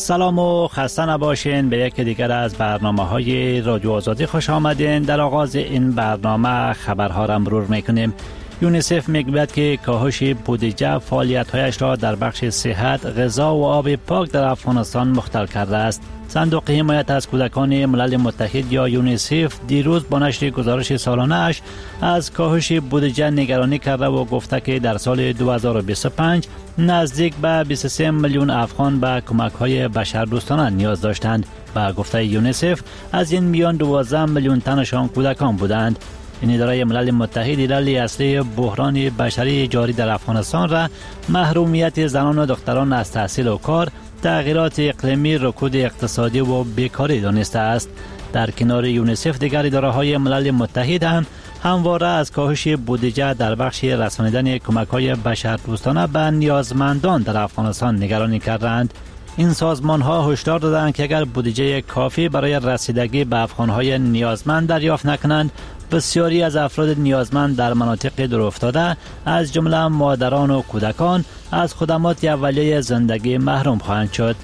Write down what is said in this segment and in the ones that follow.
سلام و خسته نباشین. به یک دیگر از برنامه‌های رادیو آزادی خوش آمدین. در آغاز این برنامه خبرها را مرور میکنیم. یونیسف میگوید که کاهش بودجه فعالیت‌هایش را در بخش صحت، غذا و آب پاک در افغانستان مختل کرده است. صندوق حمایت از کودکان ملل متحد یا یونیسف دیروز با نشر گزارش سالانه‌اش از کاهش بودجه نگرانی کرده و گفته که در سال 2025 نزدیک به 23 میلیون افغان به کمک‌های بشردوستانه نیاز داشتند. به گفته یونیسف از این میان 12 میلیون تنشان کودکان بودند. این اداره ملل متحد دلیل اصلی بحران بشری جاری در افغانستان را محرومیت زنان و دختران از تحصیل و کار، تغییرات اقلیمی، رکود اقتصادی و بیکاری دانسته است. در کنار یونیسف دیگر اداره‌های ملل متحد هم همواره از کاهش بودجه در بخش رسانیدن کمک‌های بشردوستانه به نیازمندان در افغانستان نگرانی کردند. این سازمان‌ها هشدار دادند که اگر بودجه کافی برای رسیدگی به افغان‌های نیازمند دریافت نکنند، بسیاری از افراد نیازمند در مناطق دورافتاده از جمله مادران و کودکان از خدمات اولیه زندگی محروم خواهند شد.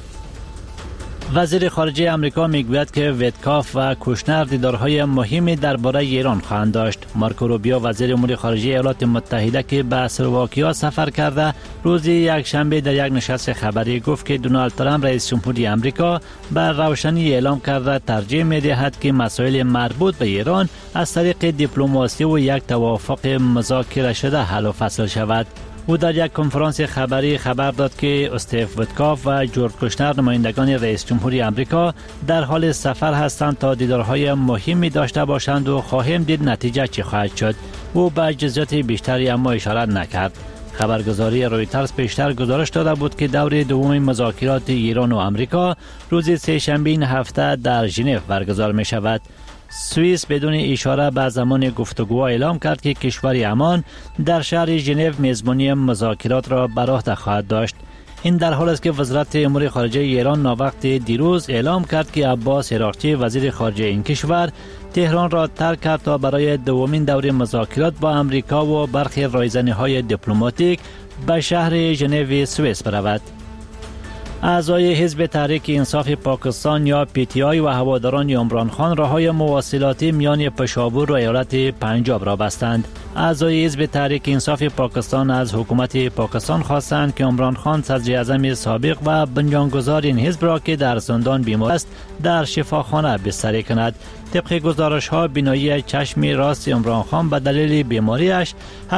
وزیر خارجه امریکا میگوید که ویتکاف و کوشنر دیدارهای مهمی درباره ایران خواهند داشت. مارکو روبیو وزیر امور خارجه ایالات متحده که به اسلواکیا سفر کرده، روز یکشنبه در یک نشست خبری گفت که دونالد ترامپ رئیس جمهوری امریکا به روشنی اعلام کرده ترجیح می‌دهد که مسائل مربوط به ایران از طریق دیپلماسی و یک توافق مذاکره شده حل و فصل شود. او در یک کنفرانس خبری خبر داد که استیو ویتکاف و جورج کوشنر نمایندگان رئیس جمهوری امریکا در حال سفر هستند تا دیدارهای مهمی داشته باشند و خواهیم دید نتیجه چی خواهد شد. او به جزئیات بیشتری اما اشاره نکرد. خبرگزاری رویترز پیشتر گزارش داده بود که دور دوم مذاکرات ایران و امریکا روز سه‌شنبه این هفته در ژنو برگزار می شود. سوئیس بدون اشاره به زمان گفتگو اعلام کرد که کشور عمان در شهر ژنو میزبانی مذاکرات را بر عهده خواهد داشت. این در حالی است که وزارت امور خارجه ایران ناوقت دیروز اعلام کرد که عباس عراقچی وزیر خارجه این کشور تهران را ترک کرد تا برای دومین دوره مذاکرات با امریکا و برخی رایزنی‌های دیپلماتیک به شهر ژنو سوئیس برود. اعضای حزب تحریک انصاف پاکستان یا PTI و هواداران عمران خان راههای مواصلاتی میان پشاور و ایالت پنجاب را بستند. اعضای حزب تحریک انصاف پاکستان از حکومت پاکستان خواستند که عمران خان صدر اعظم سابق و بنیانگذار این حزب را که در زندان بیمار است در شفاخانه بستری کند. طبق گزارش ها بینایی چشم راست عمران خان به دلیل بیماریش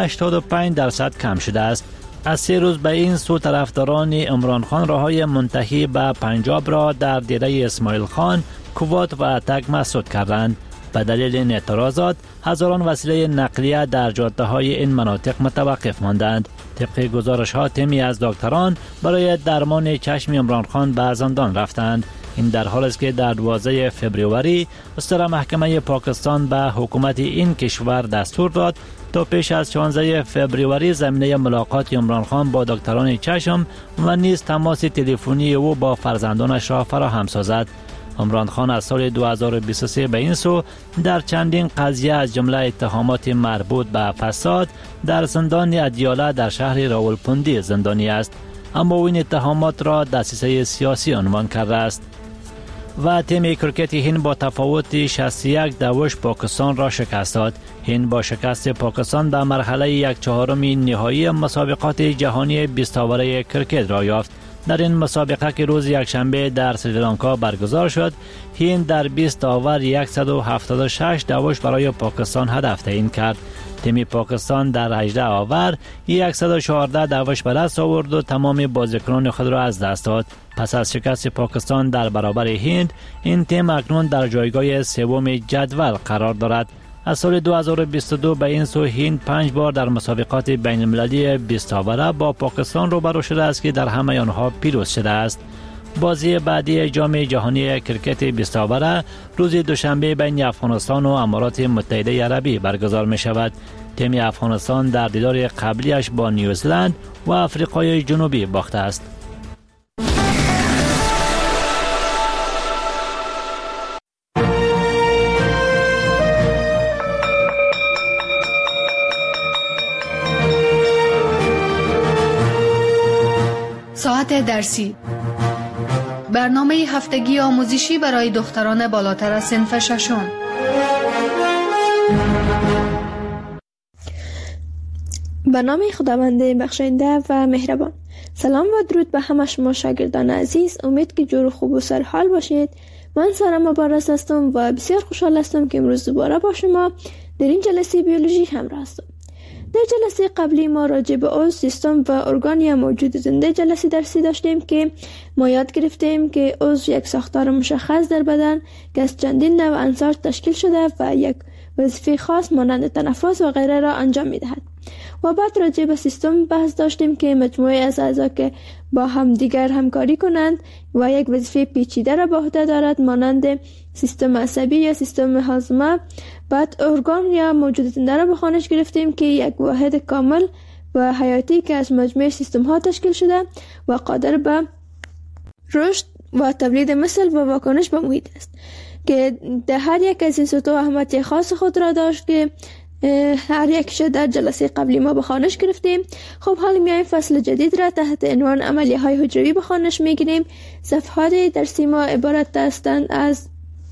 85% کم شده است. از 3 روز به این سو طرفداران عمران خان راههای منتهی به پنجاب را در دیره اسماعیل خان، کوات و اتک مسدود کردند. به دلیل این اعتراضات هزاران وسیله نقلیه در جاده های این مناطق متوقف ماندند. طبق گزارش ها تیمی از دکتران برای درمان چشم عمران خان به زندان رفتند. این در حالی است که در 12 فوریه مستر محکمه پاکستان به حکومت این کشور دستور داد تا پیش از 16 فوریه زمینه ملاقات عمران خان با دکتران چشم و نیز تماس تلفنی او با فرزندانش را فراهم سازد. عمران خان از سال 2023 به این سو در چندین قضیه از جمله اتهامات مربوط به فساد در زندان ادیاله در شهر راولپندی زندانی است، اما او این اتهامات را دسیسه سیاسی عنوان کرده است. و تیم کرکت هند با تفاوت 61-2 پاکستان را شکست داد. هند با شکست پاکستان در مرحله 1/4 نهایی مسابقات جهانی 20 اوره کرکت را یافت. در این مسابقه که روز یکشنبه در سریلانکا برگزار شد، هند در 20 اوور 176 برای پاکستان هدف تعیین کرد. تیم پاکستان در 18 اوور 114 به دست آورد و تمام بازیکنان خود را از دست داد. پس از شکست پاکستان در برابر هند، این تیم اکنون در جایگاه سوم جدول قرار دارد. از سال 2022 به این سو هند 5 بار در مسابقات بین المللی 20 اوره با پاکستان روبرو شده است که در همه آنها پیروز شده است. بازی بعدی جام جهانی کرکت 20 اوره روز دوشنبه بین افغانستان و امارات متحده عربی برگزار می شود. تیم افغانستان در دیدار قبلیش با نیوزلند و آفریقای جنوبی باخته است. ساعت درسی برنامه هفتگی آموزشی برای دختران بالاتر از صنف ششم. به نام خداوند بخشنده و مهربان. سلام و درود به همه شما شاگردان عزیز. امید که جور و خوب و سرحال باشید. من سارا مبارز هستم و بسیار خوشحال هستم که امروز دوباره با شما در این جلسه بیولوژی همراه هستم. در جلسه قبلی ما راجع به عضو، سیستم و ارگان یا موجود زنده جلسه درسی داشتیم که ما یاد گرفتیم که عضو یک ساختار مشخص در بدن که از چندین نوع عناصر تشکیل شده و یک وظیفه خاص مانند تنفس و غیره را انجام می‌دهد. و بعد راجع به سیستم بحث داشتیم که مجموعه از اعضا که با هم دیگر همکاری کنند و یک وظیفه پیچیده را به عهده دارد مانند سیستم عصبی یا سیستم هاضمه. بعد ارگان یا موجود زنده را به خوانش گرفتیم که یک واحد کامل و حیاتی که از مجموعه سیستم ها تشکیل شده و قادر به رشد و تولید مثل و واکنش به محیط است که در هر یک از این سطوح اهمیت خاص خود را داشت که هر یکش در جلسه قبلی ما به خوانش گرفتیم. خب حالا میایم فصل جدید را تحت عنوان عملیه های حجروی به خوانش میگیریم. صفحات درسی ما عبارت هستند از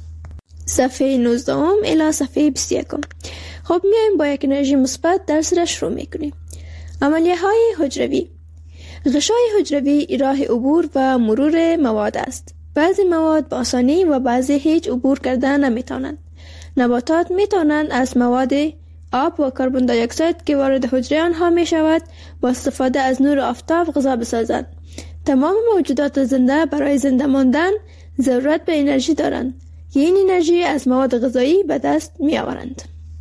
صفحه 19 الی صفحه 21. خب میایم با یک انرژی مثبت درس را شروع میکنیم. عملیه های حجروی. غشای حجروی راه عبور و مرور مواد است. بعضی مواد با آسانی و بعضی هیچ عبور کردن نمیتونند. نباتات میتونند از مواد آب و کربن دی اکساید که وارد حجره آنها می شود با استفاده از نور آفتاب غذا بسازند. تمام موجودات زنده برای زنده ماندن ضرورت به انرژی دارند که این انرژی از مواد غذایی به دست می آورند.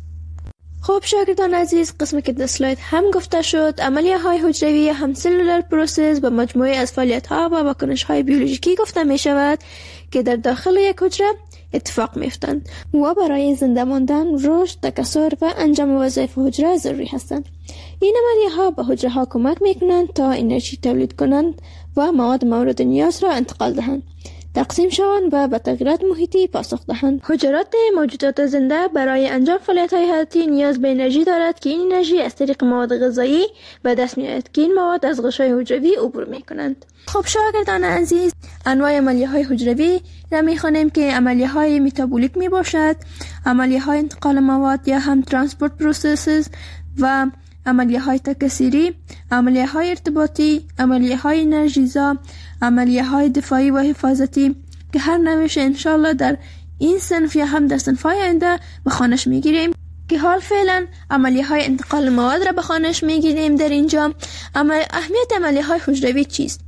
خب شاگردان عزیز، قسمی که در سلاید هم گفته شد، عملیه های حجروی هم سلولر پروسس به مجموعه از فعالیت ها و واکنش های بیولوژیکی گفته می شود که در داخل یک حجره اتفاق میفتند و برای زنده ماندن، رشد، تکثر و انجام وظایف حجره ضروری هستند. این عملیه ها به حجره ها کمک میکنند تا انرژی تولید کنند و مواد مورد نیاز را انتقال دهند، تقسیم شوند و به تغییرات محیطی پاسخ دهند. حجرات موجودات زنده برای انجام فعالیت‌های حیاتی نیاز به انرژی دارد که این انرژی از طریق مواد غذایی به دست می‌آید که این مواد از غشای حجروی عبور می‌کنند. خب شاگردان عزیز، انواع عملیه‌های حجروی را می‌خوانیم که عملیه‌های متابولیک میباشد، عملیه‌های انتقال مواد یا هم ترانسپورت پروسسز و عملیه‌های تکثیری، عملیه‌های ارتباطی، عملیه‌های انرژیزا، عملیه‌های دفاعی و حفاظتی که هر نوعش انشالله در این صنف یا هم در صنف‌های آینده به خوانش میگیریم که حال فعلا عملیه‌های انتقال مواد را به خوانش میگیریم. در اینجا اهمیت عملیه‌های حجروی چیست؟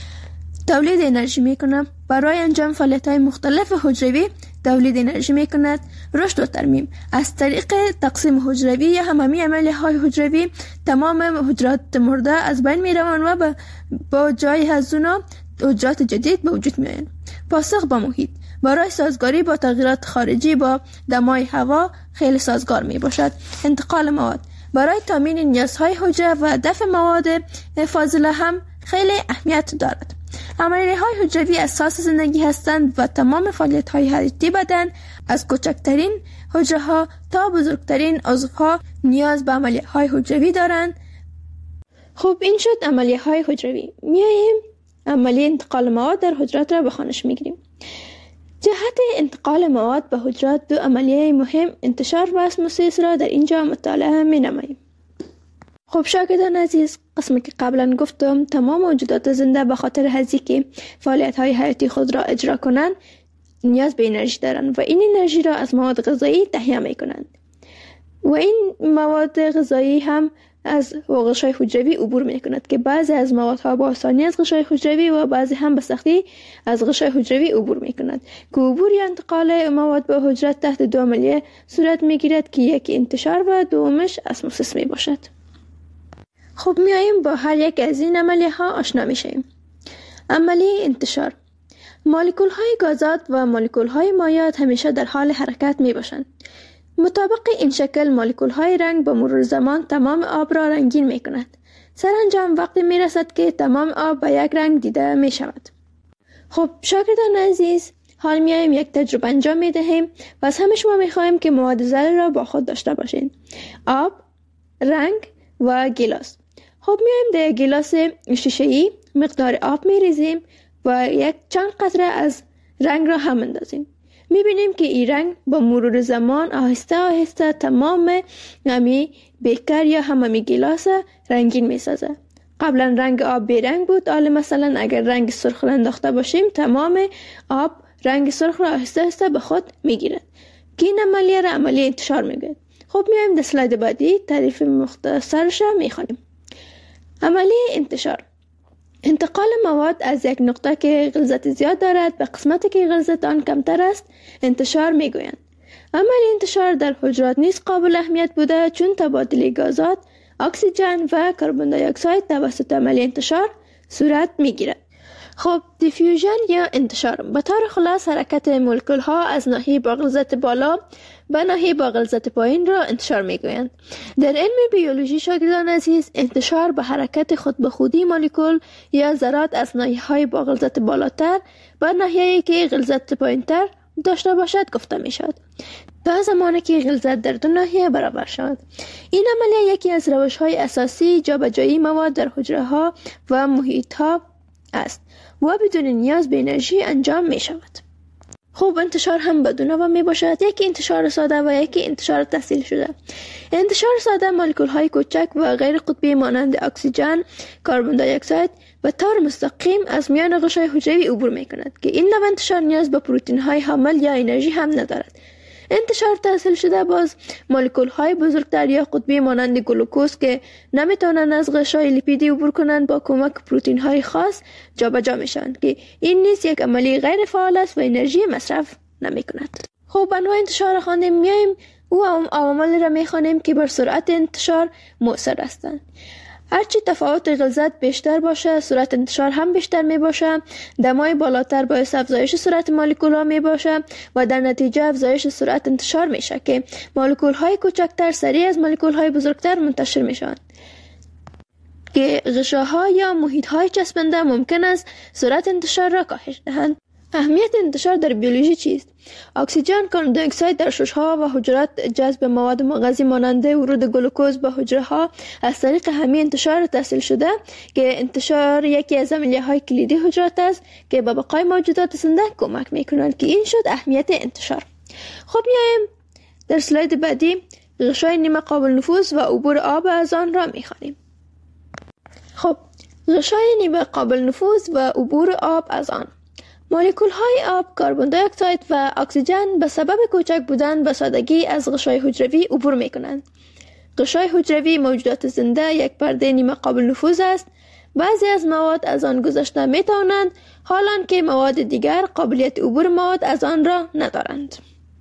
تولید انرژی میکنه. برای انجام فعالیت‌های مختلف حجروی تولید انرژی میکند. رشد و ترمیم. از طریق تقسیم حجروی یا هممی عملیه‌های حجروی تمام حجرات مرده از بین میروند و با جای از اونا حجرات جدید به وجود میآیند. پاسخ به محیط. برای سازگاری با تغییرات خارجی با دمای هوا خیلی سازگار می باشد. انتقال مواد. برای تامین نیازهای حجره و دفع مواد فاضله هم خیلی اهمیت دارد. عملیه‌های حجروی اساس زندگی هستند و تمام فعالیت‌های حیاتی بدن از کوچکترین حجره‌ها تا بزرگترین عضوها نیاز به عملیه‌های حجروی دارند. خب این شد عملیه‌های حجروی. میایم عملیه انتقال مواد در حجرات را به خوانش میگیریم. جهت انتقال مواد به حجرات دو عملیه مهم انتشار و اسموسیس را در اینجا مطالعه می‌نماییم. خب شاگردان عزیز، قسمی که قبلا گفتم تمام موجودات زنده به خاطر هزی که فعالیت‌های حیاتی خود را اجرا کنند نیاز به انرژی دارند و این انرژی را از مواد غذایی تهیه می‌کنند و این مواد غذایی هم از غشای حجروی عبور می‌کند که بعضی از موادها با آسانی از غشای حجروی و بعضی هم به سختی از غشای حجروی عبور می‌کند که عبور یا انتقال مواد به حجرات تحت دو عملیه صورت می‌گیرد که یکی انتشار و دومش اسموسیس میباشد. خب میاییم با هر یک از این عملیه ها آشنا میشیم. عملیه انتشار. مولکول های گازات و مولکول های مایعات همیشه در حال حرکت می باشند. مطابق این شکل مولکول های رنگ با مرور زمان تمام آب را رنگین می کند. سرانجام وقتی می رسد که تمام آب به یک رنگ دیده می شود. خب شاگردان عزیز، حال میایم یک تجربه انجام می دهیم و از همه شما می خواهیم که مواد ذره را با خود داشته باشین. آب، رنگ و گیلاس. خب میایم در گیلاس شیشه‌ای مقدار آب میریزیم و یک چند قطره از رنگ را هم اندازیم. میبینیم که این رنگ با مرور زمان آهسته آهسته تمام همی بیکر یا همی گیلاس رنگین میسازه. قبلا رنگ آب بیرنگ بود، حالا مثلا اگر رنگ سرخ را انداخته باشیم تمام آب رنگ سرخ را آهسته آهسته به خود میگیرد که این عملیه را عملیه انتشار میگوید. خب میایم در سلاید بعدی تعریف مختصرش را میخوانیم. عملیه انتشار: انتقال مواد از یک نقطه که غلظت زیاد دارد به قسمتی که غلظت آن کمتر است انتشار میگویند. عملیه انتشار در حجرات نیز قابل اهمیت بوده، چون تبادل گازات اکسیژن و کربن دی اکساید توسط عملیه انتشار صورت میگیرد. خب دیفیوژن یا انتشار به طور خلاص حرکت مولکول ها از ناحیه با غلظت بالا به ناحیه با غلظت پایین را انتشار میگویند. در علم بیولوژی شاگردان عزیز، انتشار به حرکت خود به خودی مولکول یا ذرات از ناحیه های با غلظت بالاتر به ناحیه‌ای که غلظت پایینتر داشته باشد گفته می شود، تا زمانی که غلظت در دو ناحیه برابر شود. این عملیه یکی از روش‌های اساسی جابجایی مواد در حجره ها و محیط ها است و بدون نیاز به انرژی انجام می شود. خوب انتشار هم به دو نوع می باشد، یکی انتشار ساده و یکی انتشار تحصیل شده. انتشار ساده مولکول های کوچک و غیر قطبی مانند اکسیژن، کربن دی اکساید به طور مستقیم از میان غشای حجروی عبور می کند که این نوع انتشار نیاز به پروتئین های حامل یا انرژی هم ندارد. انتشار تحصیل شده باز مولکول های بزرگتر یا قطبی مانند گلوکوز که نمیتونن از غشای لیپیدی عبور کنند با کمک پروتئین های خاص جابجا میشن که این نیز یک عملی غیر فعال است و انرژی مصرف نمی کند. خب انواع انتشار خواندیم، میایم او عوامل را میخوانیم که بر سرعت انتشار مؤثر هستند. هرچی تفاوت غلظت بیشتر باشه سرعت انتشار هم بیشتر می باشه. دمای بالاتر باعث افزایش سرعت مولکول ها می باشه و در نتیجه افزایش سرعت انتشار میشه که مولکول های کوچکتر سریع از مولکول های بزرگتر منتشر میشن که غشاها یا محیط های چسبنده ممکن است سرعت انتشار را کاهش دهند. اهمیت انتشار در بیولوژی چیست؟ اکسیژن، کربن دی اکساید در شش‌ها و حجرات جذب مواد مغذی مانند ورود گلوکوز به حجره ها از طریق همین انتشار تحصیل شده که انتشار یکی از عملیه‌های کلیدی حجرات است که به بقای موجودات زنده کمک می‌کنند که این شد اهمیت انتشار. خب میایم در سلاید بعدی غشای نیمه قابل نفوذ و عبور آب از آن را می‌خوانیم. خب غشای نیمه قابل نفوذ و عبور آب از آن: مولکول های آب، کربن دی اکساید و اکسیژن به سبب کوچک بودن به سادگی از غشای حجروی عبور می کنند. غشای حجروی موجودات زنده یک پرده نیمه قابل نفوذ است. بعضی از مواد از آن گذشته می توانند، حالان که مواد دیگر قابلیت عبور مواد از آن را ندارند.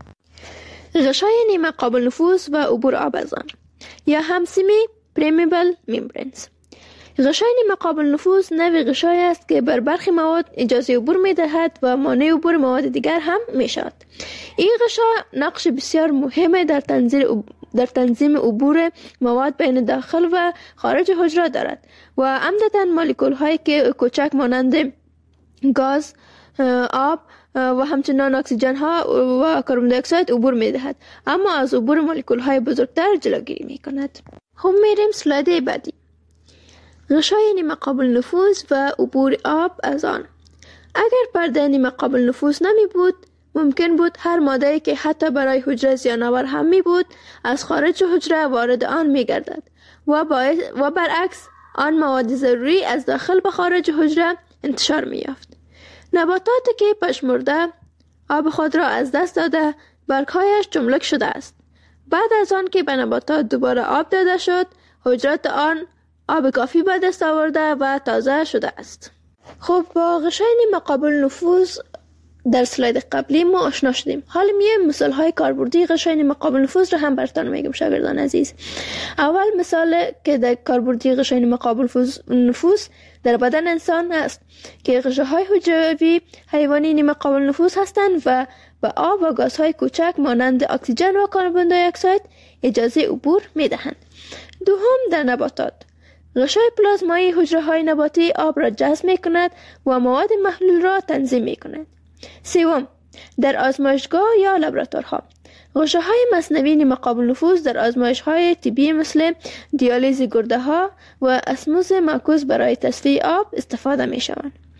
غشای نیمه قابل نفوذ و عبور آب از آن یا هم سمی پرمیبل ممبرینز. غشای نیمه قابل نفوذ نوعی غشای است که بر برخی مواد اجازه عبور می دهد و مانع عبور مواد دیگر هم می شود. این غشا نقش بسیار مهم در تنظیم عبور مواد بین داخل و خارج حجره دارد و عمدتاً مولکول هایی که کوچک مانند گاز، آب و همچنان اکسیژن ها و کربن دی اکساید عبور می دهد، اما از عبور مولکول های بزرگتر جلوگیری می کند. خب میریم سلاید بعدی. غشای نیمه قابل نفوذ و عبور آب از آن. اگر پرده نیمه قابل نفوذ نمی بود، ممکن بود هر ماده‌ای که حتی برای حجره زیان‌آور هم می بود از خارج حجره وارد آن می گردد و برعکس آن مواد ضروری از داخل به خارج حجره انتشار می یافت. نباتاتی که پژمرده آب خود را از دست داده برگ‌هایش جملک شده است. بعد از آن که به نباتات دوباره آب داده شد، حجرات آن آب کافی به دست آورده و تازه شده است. خب با غشای نیمه قابل نفوذ در سلاید قبلی ما آشنا شدیم. حالا میایم مثال های کاربردی غشای نیمه قابل نفوذ رو هم براتون میگم شاگردان عزیز. اول مثال که در کاربردی غشای نیمه قابل نفوذ در بدن انسان است که غشاهای حجروی حیوانی نیمه قابل نفوذ هستند و به آب و گازهای کوچک مانند اکسیژن و کربن دی اکساید اجازه عبور میدهند. دوم در نباتات غشای پلازمایی حجره های نباتی آب را جذب می کند و مواد محلول را تنظیم می کند. سوم در آزمایشگاه یا لابراتوارها غشه های مصنوعی نیمه قابل نفوذ در آزمایش های طبی مثل دیالیز گرده ها و اسموز معکوس برای تصفیه آب استفاده می شوند.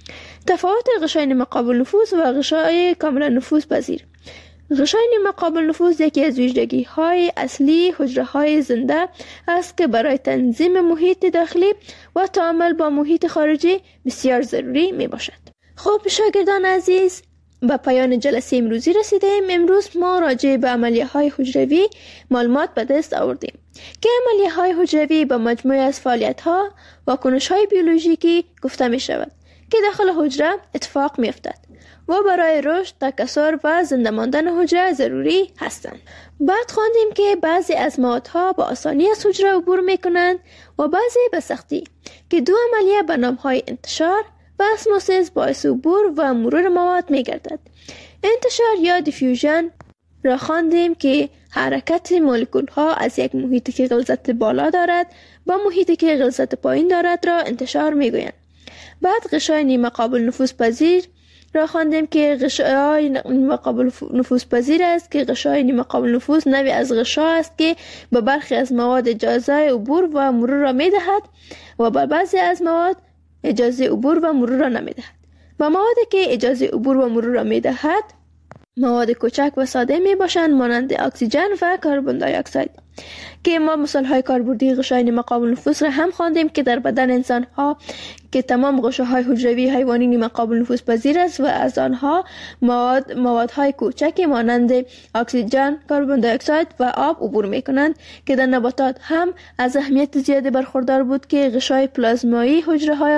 تفاوت غشای نیمه قابل نفوذ و غشای کاملا نفوذ پذیر. غشای نیمه قابل نفوذ یکی از ویژگی‌های اصلی حجره‌های زنده است که برای تنظیم محیط داخلی و تعامل با محیط خارجی بسیار ضروری میباشد. خب شاگردان عزیز، به پایان جلسه امروزی رسیدیم. امروز ما راجع به عملیه‌های حجروی معلومات به دست آوردیم که عملیه‌های حجروی به مجموعه از فعالیت‌ها و کنش‌های بیولوژیکی گفته می‌شود که داخل حجره اتفاق می‌افتد و برای رشد، تکثر و زنده ماندن حجره ضروری هستند. بعد خواندیم که بعضی از موادها با آسانی از حجره عبور می‌کنند و بعضی به سختی که دو عملیه به نام‌های انتشار و اسموسیس باعث عبور و مرور مواد می‌گردد. انتشار یا دیفیوژن را خواندیم که حرکت مولکول‌ها از یک محیطی که غلظت بالا دارد با محیطی که غلظت پایین دارد را انتشار می‌گویند. بعد غشای نیمه قابل نفوذ پذیر را خواندیم که غشای نیمه قابل نفوذ پذیر است که غشای نیمه قابل نفوذ نوعی از غشا است که به برخی از مواد اجازه عبور و مرور را می‌دهد و به بعضی از مواد اجازه عبور و مرور را نمی‌دهد. و موادی که اجازه عبور و مرور را می‌دهد مواد کوچک و ساده میباشند مانند اکسیژن و کربن دی اکساید که ما مثال‌های کاربردی غشای نیمه قابل نفوذ را هم خواندیم که در بدن انسان‌ها که تمام غشاهای حجروی حیوانی نیمه قابل نفوذ پذیر است و از آنها موادهای کوچکی مانند اکسیژن، کربن دی اکساید و آب عبور می‌کنند که در نباتات هم از اهمیت زیادی برخوردار بود که غشای پلازمایی حجره‌های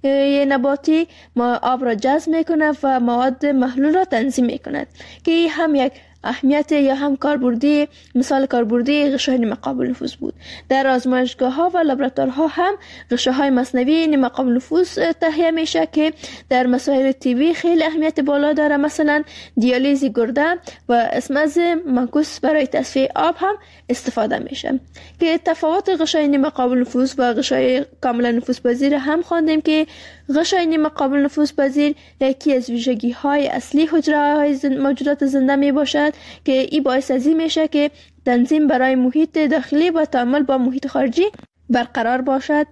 نباتی آب را جذب می‌کند و مواد محلول را تنظیم می‌کند که هم یک اهمیت یا هم کاربردی مثال کاربردی غشای نیمه قابل نفوذ بود. در آزمایشگاه‌ها و لابراتوارها هم غشاهای مصنوعی نیمه قابل نفوذ تهیه میشه که در مسائل طبی خیلی اهمیت بالا داره، مثلا دیالیز گرده و اسمز منکوس برای تصفیه آب هم استفاده میشه. که تفاوت غشای نیمه قابل نفوذ و غشای کاملا نفوذ پذیر هم خواندیم که غشای نیمه قابل نفوذ پذیر یکی از ویژگی‌های اصلی حجره‌های موجودات زنده میباشد که این باعث از این میشه که تنظیم برای محیط داخلی و تعامل با محیط خارجی برقرار باشد.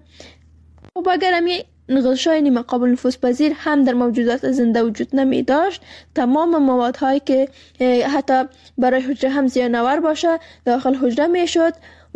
و اگر همین غشای نیمه قابل نفوذ پذیر هم در موجودات زنده وجود نمی داشت، تمام موادهایی که حتی برای حجره هم زیان‌آور باشه داخل حجره میشد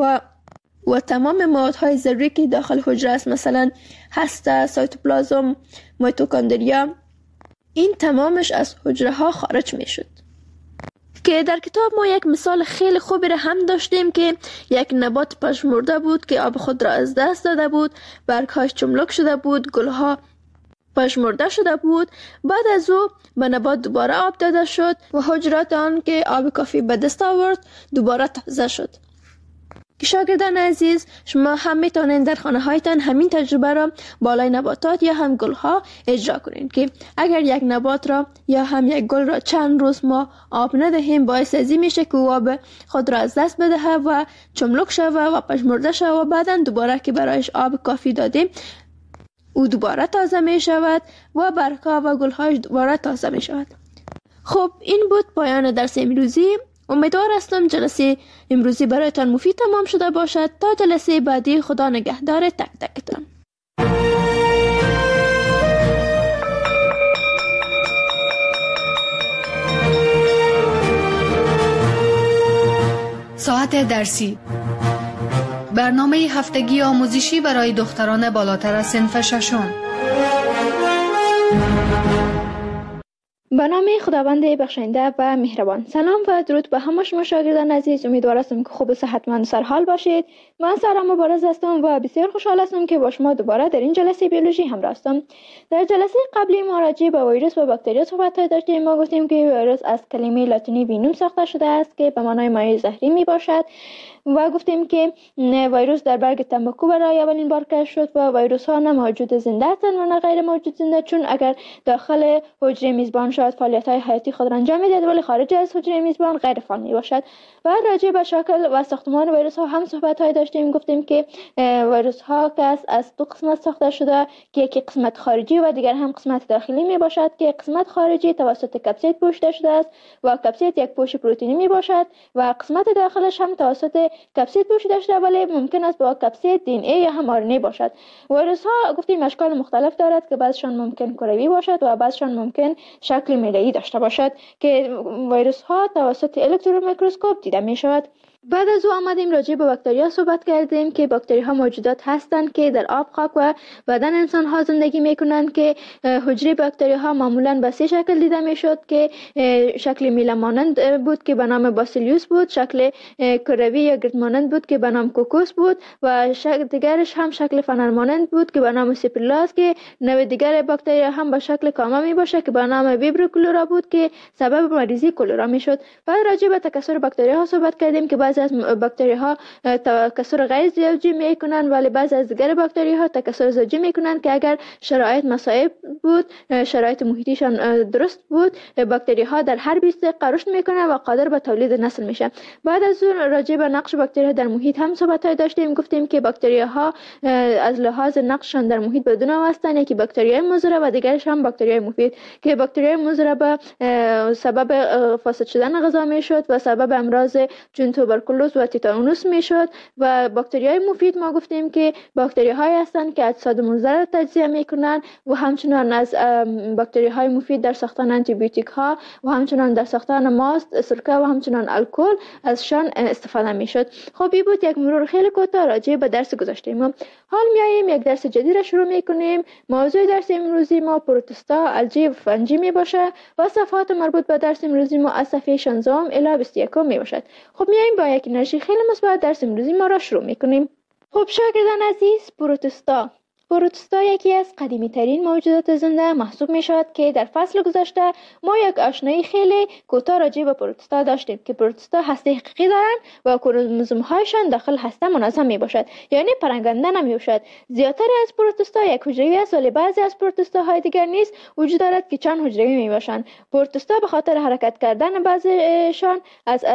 و تمام موادهای ضروری که داخل حجره است، مثلا هسته، سایتوپلازم، میتوکندریا، این تمامش از حجره ها خارج می شد. که در کتاب ما یک مثال خیلی خوبی را هم داشتیم که یک نبات پژمرده بود که آب خود را از دست داده بود، برگهاش چملک شده بود، گلها پژمرده شده بود. بعد از او به نبات دوباره آب داده شد و حجرات آن که آب کافی به دست آورد دوباره تازه شد. که شاگردان عزیز، شما هم میتونید در خانه هایتان همین تجربه را بالای نباتات یا هم گل ها اجرا کنید که اگر یک نبات را یا هم یک گل را چند روز ما آب ندهیم، باعث ازی میشه که آب خود را از دست بده و چملک شود و پژمرده شود و بعدا دوباره که برایش آب کافی دادیم او دوباره تازه می شود و برگها و گل هایش دوباره تازه می شود. خب این بود پایان درس امروزی. امیدوار هستم جلسه امروزی برایتان مفید تمام شده باشد. تا جلسه بعدی، خدا نگهدار تک تکتان. ساعت درسی، برنامه هفتگی آموزشی برای دختران بالاتر از صنف ششم. به نام خداوند بخشنده و مهربان. سلام و درود به همه شما شاگردان عزیز. امیدوار هستم که خوب و صحتمند و سرحال باشید. من سارا مبارز هستم و بسیار خوشحال هستم که با شما دوباره در این جلسه بیولوژی همراه هستم. در جلسه قبلی ما راجع به ویروس و باکتریا صحبت داشتیم. ما گفتیم که ویروس از کلمه لاتینی وینوم ساخته شده است که به معنای مایع زهری می باشد و گفتیم که ویروس در برگ تنباکو برای اولین بار کشف شد و ویروس ها نه موجود زنده هستند و نه غیر موجود زنده، چون اگر داخل حجره میزبان شاید فعالیت های حیاتی خود را انجام میدهد ولی خارج از حجره میزبان غیر فعال می باشد. و راجع به شکل و ساختمان ویروس ها هم صحبت های داشتیم. گفتیم که ویروس ها که از دو قسمت ساخته شده که یکی قسمت خارجی و دیگر هم قسمت داخلی می باشد که قسمت خارجی توسط کپسید پوشیده شده است و کپسید یک پوش پروتئینی می باشد و قسمت داخلش هم توسط کپسید پوشیده داشته، ولی ممکن است با کپسید دی ان ای یا هم آر ان ای باشد. ویروس ها گفتیم اشکال مختلف دارد که بعضشان ممکن کروی باشد و بعضشان ممکن شکل میله‌ای داشته باشد که ویروس ها توسط الکترون میکروسکوپ دیده می شود. بعد از او آمدیم راجع به باکتریا صحبت کردیم که باکتری ها موجودات هستند که در آب، خاک و بدن انسان ها زندگی می کنند که حجره باکتری ها معمولا به سه شکل دیده می شد که شکل میله مانند بود که به نام باسیلیوس بود، شکل کروی یا گرد مانند بود که به نام کوکوس بود و شکل دیگرش هم شکل فنر مانند بود که به نام سیپرلاس که نوع دیگر باکتری هم به شکل کاما می باشه که به نام ویبرو کلورا بود که سبب مریضی کلرا می شد. بعد راجع به تکثر باکتری ها صحبت کردیم که بعضی از باکتری ها تکثر غیر زوجی می کنند ولی بعضی از دیگر باکتری ها تکثر زوجی می کنند که اگر شرایط مساعد بود، شرایط محیطیشان درست بود، باکتری ها در هر 20 دقیقه رشد میکنند و قادر به تولید نسل میشن. بعد از اون راجع به نقش باکتری ها در محیط هم صحبت داشتیم. گفتیم که باکتری ها از لحاظ نقششان در محیط به دو نوع هستند، یکی باکتری مضر و دیگرش هم باکتری مفید که باکتری مضر به سبب فاسد شدن غذا میشد و سبب امراض چون توبرکولوز و تیتانوس میشد و باکتریای مفید ما گفتیم که باکتری های هستند که اجساد مضر را تجزیه میکنند و همچنان از باکتری های مفید در ساختن آنتی بیوتیک ها و همچنان در ساختن ماست، سرکه و همچنان الکل ازشان استفاده میشد. خب این بود یک مرور خیلی کوتاه راجع به درس گذشته ما. حال میاییم یک درس جدید را شروع میکنیم. موضوع درس امروزی ما پروتستا، الژی و فنجی می باشه و صفحات مربوط به درس امروزی ما از صفحه 16 الی 21 می باشد. خب میاییم با یک انرژی خیلی مثبت درس امروزی ما را شروع میکنیم. خب شاگردان عزیز، پروتستا یکی از قدیمی ترین موجودات زنده محسوب می شود که در فصل گذشته ما یک آشنایی خیلی کوتاه راجع به پروتستا داشتیم که پروتستا هسته حقیقی دارند و کروموزوم هایشان داخل هسته منظم می باشد، یعنی پراکنده نمی باشد. زیادتر از پروتستا یک حجروی است ولی بعضی از پروتستا های دیگر نیز وجود دارد که چند حجروی می باشند. پروتستا به خاطر حرکت کردن بعضیشان از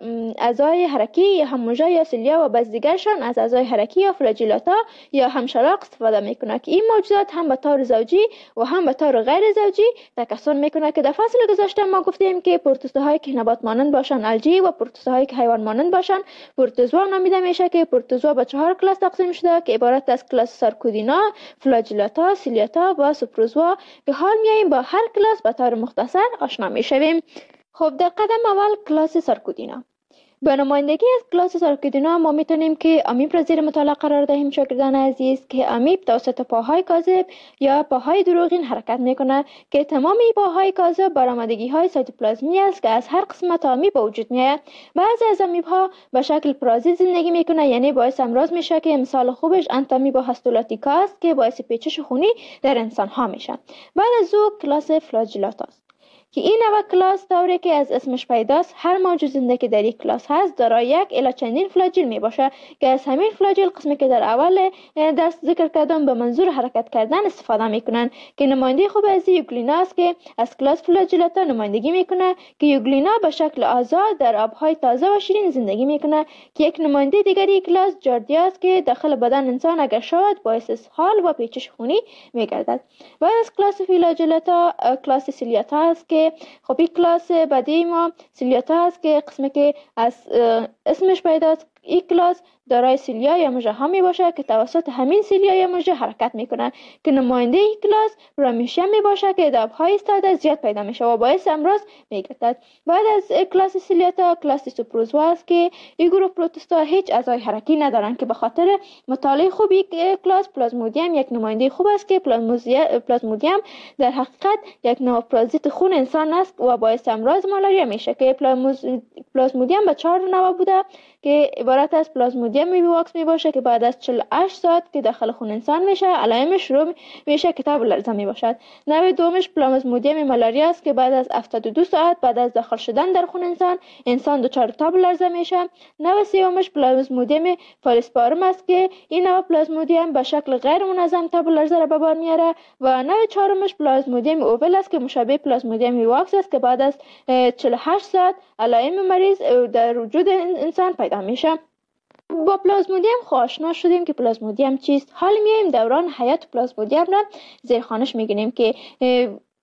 اعضای حرکی یا هموجا یا سیلیا و بعضی دیگرشان از اعضای حرکی یا فلاجیلاتا یا همشلاق استفاده میکنه که این موجودات هم به طور زوجی و هم به طور غیر زوجی تکثر میکنه که در فصل گذشته ما گفتیم که پروتوزوهایی که نبات مانند باشن الژی و پروتوزوهایی که حیوان مانند باشن پروتوزوا نامیده میشه که پروتوزوا به 4 کلاس تقسیم شده که عبارت از کلاس سارکودینا، فلاجیلاتا، سیلیاتا و سوپروزوا که حال میاییم با هر کلاس به طور مختصر آشنا میشویم. خب در قدم اول کلاس سارکودینا. به نمایندگی از کلاس سارکودینا ما میتونیم که امیب را زیر مطالعه قرار دهیم شاگردان عزیز که امیب توسط پاهای کاذب یا پاهای دروغین حرکت میکنه که تمام پاهای کاذب برآمدگی های سایتوپلازمی است که از هر قسمت امیب به وجود میاد. بعضی از امیب ها به شکل پرازیت زندگی میکنه، یعنی باعث امراض میشه که مثال خوبش انتامیبا هاستولاتیکا است که باعث پیچش خونی در انسان ها میشه. بعد از او کلاس فلاجیلاتا است که این نوع کلاس طوری که از اسمش پیداست هر موجود زنده که در یک کلاس هست دارای یک الی چندین فلاجیل می باشه که از همین فلاجیل قسمی که در اول درس ذکر کردم به منظور حرکت کردن استفاده میکنن که نماینده خوب از یوگلینا است که از کلاس فلاجیلاتا نمایندگی میکنه که یوگلینا به شکل آزاد در آبهای تازه و شیرین زندگی میکنه که یک نماینده دیگری کلاس جاردیا است که داخل بدن انسان اگر شود باعث اسهال و پیچش خونی میگردد. بعد از کلاس فلاجیلاتا کلاس سیلیاتا است که خب این کلاس بعدی ما سیلیاتا هست که قسمی که از اسمش پیداست. این کلاس دارای سیلیا یا مژه ها می باشه که توسط همین سیلیا یا مژه حرکت میکنن که نماینده این کلاس پرامیشیا می باشه که در آبهای ایستاده زیاد پیدا میشه و باعث امراض میگردد. بعد از کلاس سیلیاتا کلاس سوپروزوا است که این گروه پروتوستا هیچ اعضای حرکی ندارن که به خاطر مطالعه خوب یک کلاس پلازمودیم یک نماینده خوب است که پلازمودیم در حقیقت یک نوع پرازیت خون انسان است و باعث امراض مالاریا میشه که پلازمودیم به 4 نوع بوده که عبارت از پلازمودیم ویواکس می باشه که بعد از 48 ساعت که داخل خون انسان میشه علائمش شروع میشه که تب و لرزه می باشد. نوع دومش پلازمودیم مالاریا است که بعد از 72 ساعت بعد از داخل شدن در خون انسان دچار تب و لرزه میشه. نوع سومش پلازمودیم فالسپارم است که این نوع پلازمودیم به شکل غیر منظم تب و لرزه را به بار میاره و نوع چهارمش پلازمودیم اوول است که مشابه پلازمودیم ویواکس است که بعد از 48 ساعت علائم مریض در وجود انسان پیدا میشه. با پلازمودیم آشنا شدیم که پلازمودیم چیست. حال میایم دوران حیات پلازمودیم را زیر خوانش میگیریم که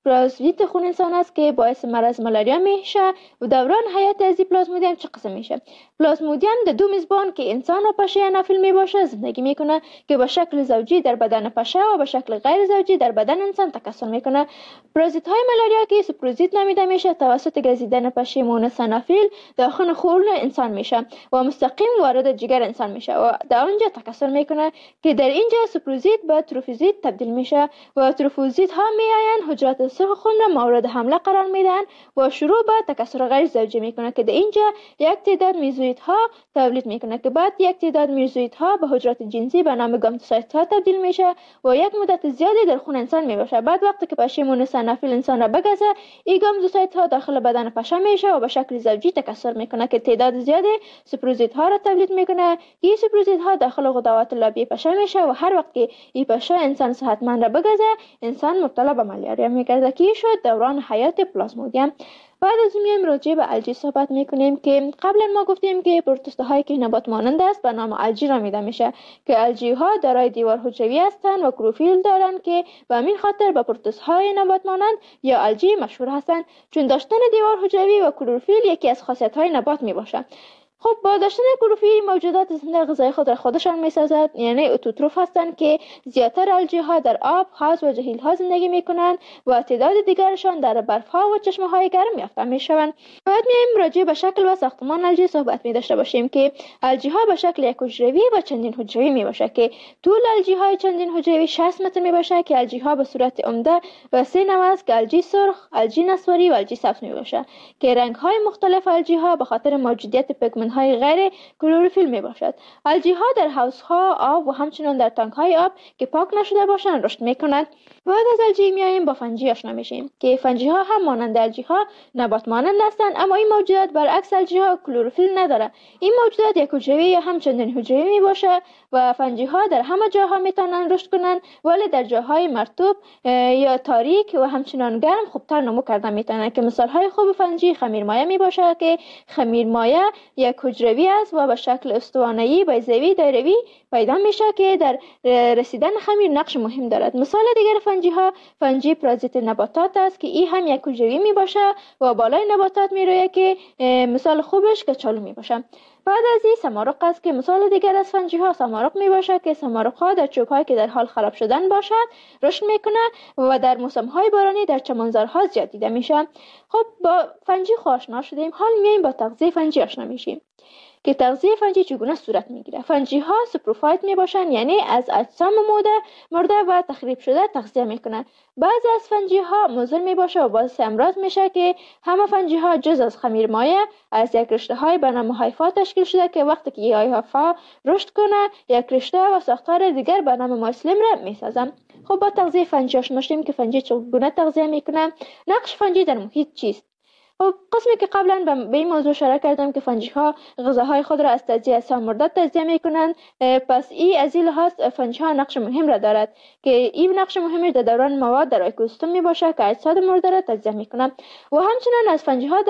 پلازمودیت خون انسان است که باعث مرض ملاریا میشه و دوران حیات از این پلازمودیوم چه قسم میشه. پلازمودیوم در دو میزبان که انسان و پشه انافیل میباشه زندگی میکنه که به شکل زوجی در بدن پشه و به شکل غیر زوجی در بدن انسان تکثر میکنه. پرازیت های ملاریا که سپروزیت نامیده میشه توسط گزیدن پشه مونس انافیل داخل خون انسان میشه و مستقیم وارد جگر انسان میشه و در آنجا تکثر میکنه که در اینجا سپروزیت به تروفوزیت تبدیل میشه و تروفوزیت ها میآیند حجرات سرخ خون را مورد حمله قرار میدن و شروع به تکثر غیر زوجی میکنه که در اینجا یک تعداد میزویت ها تولید میکنه که بعد یک تعداد میزویت ها به حجرات جنسی به نام گامتوسایت ها تبدیل میشه و یک مدت زیادی در خون انسان میباشه. بعد وقتی که پشه مونس انافیل انسان را بگزه این گامتوسایت ها داخل بدن پشه میشه و به شکل زوجی تکثر میکنه که تعداد زیادی سپروزیت ها را تولید میکنه. این سپروزیت ها داخل غدوات لابی پشه میشه و هر وقت که این پشه انسان صحتمند را بگزه انسان مبتلا به ملاریا میگرده که شد دوران حیات پلازمودیوم. بعد از میایم راجع به الژی صحبت میکنیم که قبلا ما گفتیم که پروتوزوا هایی که نبات مانند است به نام الژی نامیده میشه که الژی ها دارای دیوار حجروی هستند و کلروفیل دارند که به همین خاطر به پروتوزوا های نبات مانند یا الژی مشهور هستند چون داشتن دیوار حجروی و کلروفیل یکی از خاصیت های نبات میباشه. خب با داشتن کلروفیل موجودات زنده غذای خود را خودشان میسازد، یعنی اتوتروف هستند که زیادتر الژی ها در آب، حوض و جهیل ها زندگی میکنند و تعداد دیگرشان در برف ها و چشمه های گرم یافته میشوند. بعد میایم راجع به شکل و ساختمان الژی صحبت می داشته باشیم که الژی ها به شکل یک حجروی و چندین حجروی میباشه که طول الژی های چندین حجروی 60 متر میباشه که الژی ها به صورت عمده و سه نوع است که الژی سرخ، الژی نسواری و الژی سبز میباشه که رنگ های مختلف الژی ها به خاطر موجودیت پیگمنت های غیر کلروفیل می باشد. الژی ها در حوض ها آب و همچنین در تانک های آب که پاک نشده باشند رشد می کنند. بعد از الژی میایم با فنجی آشنا میشیم که فنجی ها هم مانند الژی ها نبات مانند هستند اما این موجودات برعکس الژی ها کلروفیل نداره. این موجودات یک حجروی یا همچنین حجروی می باشه و فنجی ها در همه جاها میتونن رشد کنند ولی در جاهای مرطوب یا تاریک و همچنان گرم خوبتر نمو کردن میتونن که مثال های خوب فنجی خمیرمایه می باشه که خمیرمایه یک حجروی است و به شکل استوانه‌ای بیضوی دایروی پیدا میشه که در رسیدن خمیر نقش مهم دارد. مثال دیگر فنجی ها فنجی پرازیت نباتات است که این هم یک حجروی می باشه و بالای نباتات میرویه که مثال خوبش کچالو می باشه. بعد از این سمارق است که مثال دیگر از فنجی ها سمارق می باشه که سمارق ها در چوب هایی که در حال خراب شدن باشد رشد میکنه و در موسم های بارانی در چمنزارها زیاد دیده میشه. خب با فنجی آشنا شدیم، حال میایم با تغذیه فنجی آشنا میشیم که تغذیه فنجی چگونه صورت میگیره. فنجی ها سپروفایت میباشن یعنی از اجسام مرده و تخریب شده تغذیه میکنن. بعضی از فنجی ها مضر میباشه و باعث امراض میشه که همه فنجی ها جز از خمیرمایه از یک رشته های به نام هایفا تشکیل شده که وقتی که این هایفا رشد کنه یک رشته و ساختار دیگر به نام مایسلیم را میسازن. خب با تغذیه فنجی آشنا شدیم که فنجی چگونه تغذیه میکنه. نقش فنجی در محیط چیست؟ خب قسمی که قبلا به این موضوع اشاره کردم که فنجی ها غذاهای خود را از تجزیه اجسام مرده تجزیه میکنند، پس این از این لحاظ فنجی ها نقش مهم را دارد که این نقش مهمش در دوران مواد در اکوسیستم می باشه که اجساد مرده را تجزیه میکنند و همچنین از فنجی ها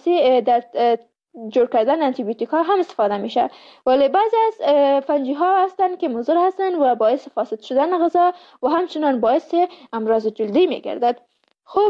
در جور کردن آنتیبیوتیک ها هم استفاده میشه. ولی بعضی از فنجی ها هستند که مضر هستند و باعث فاسد شدن غذا و همچنین باعث امراض جلدی میگردد. خب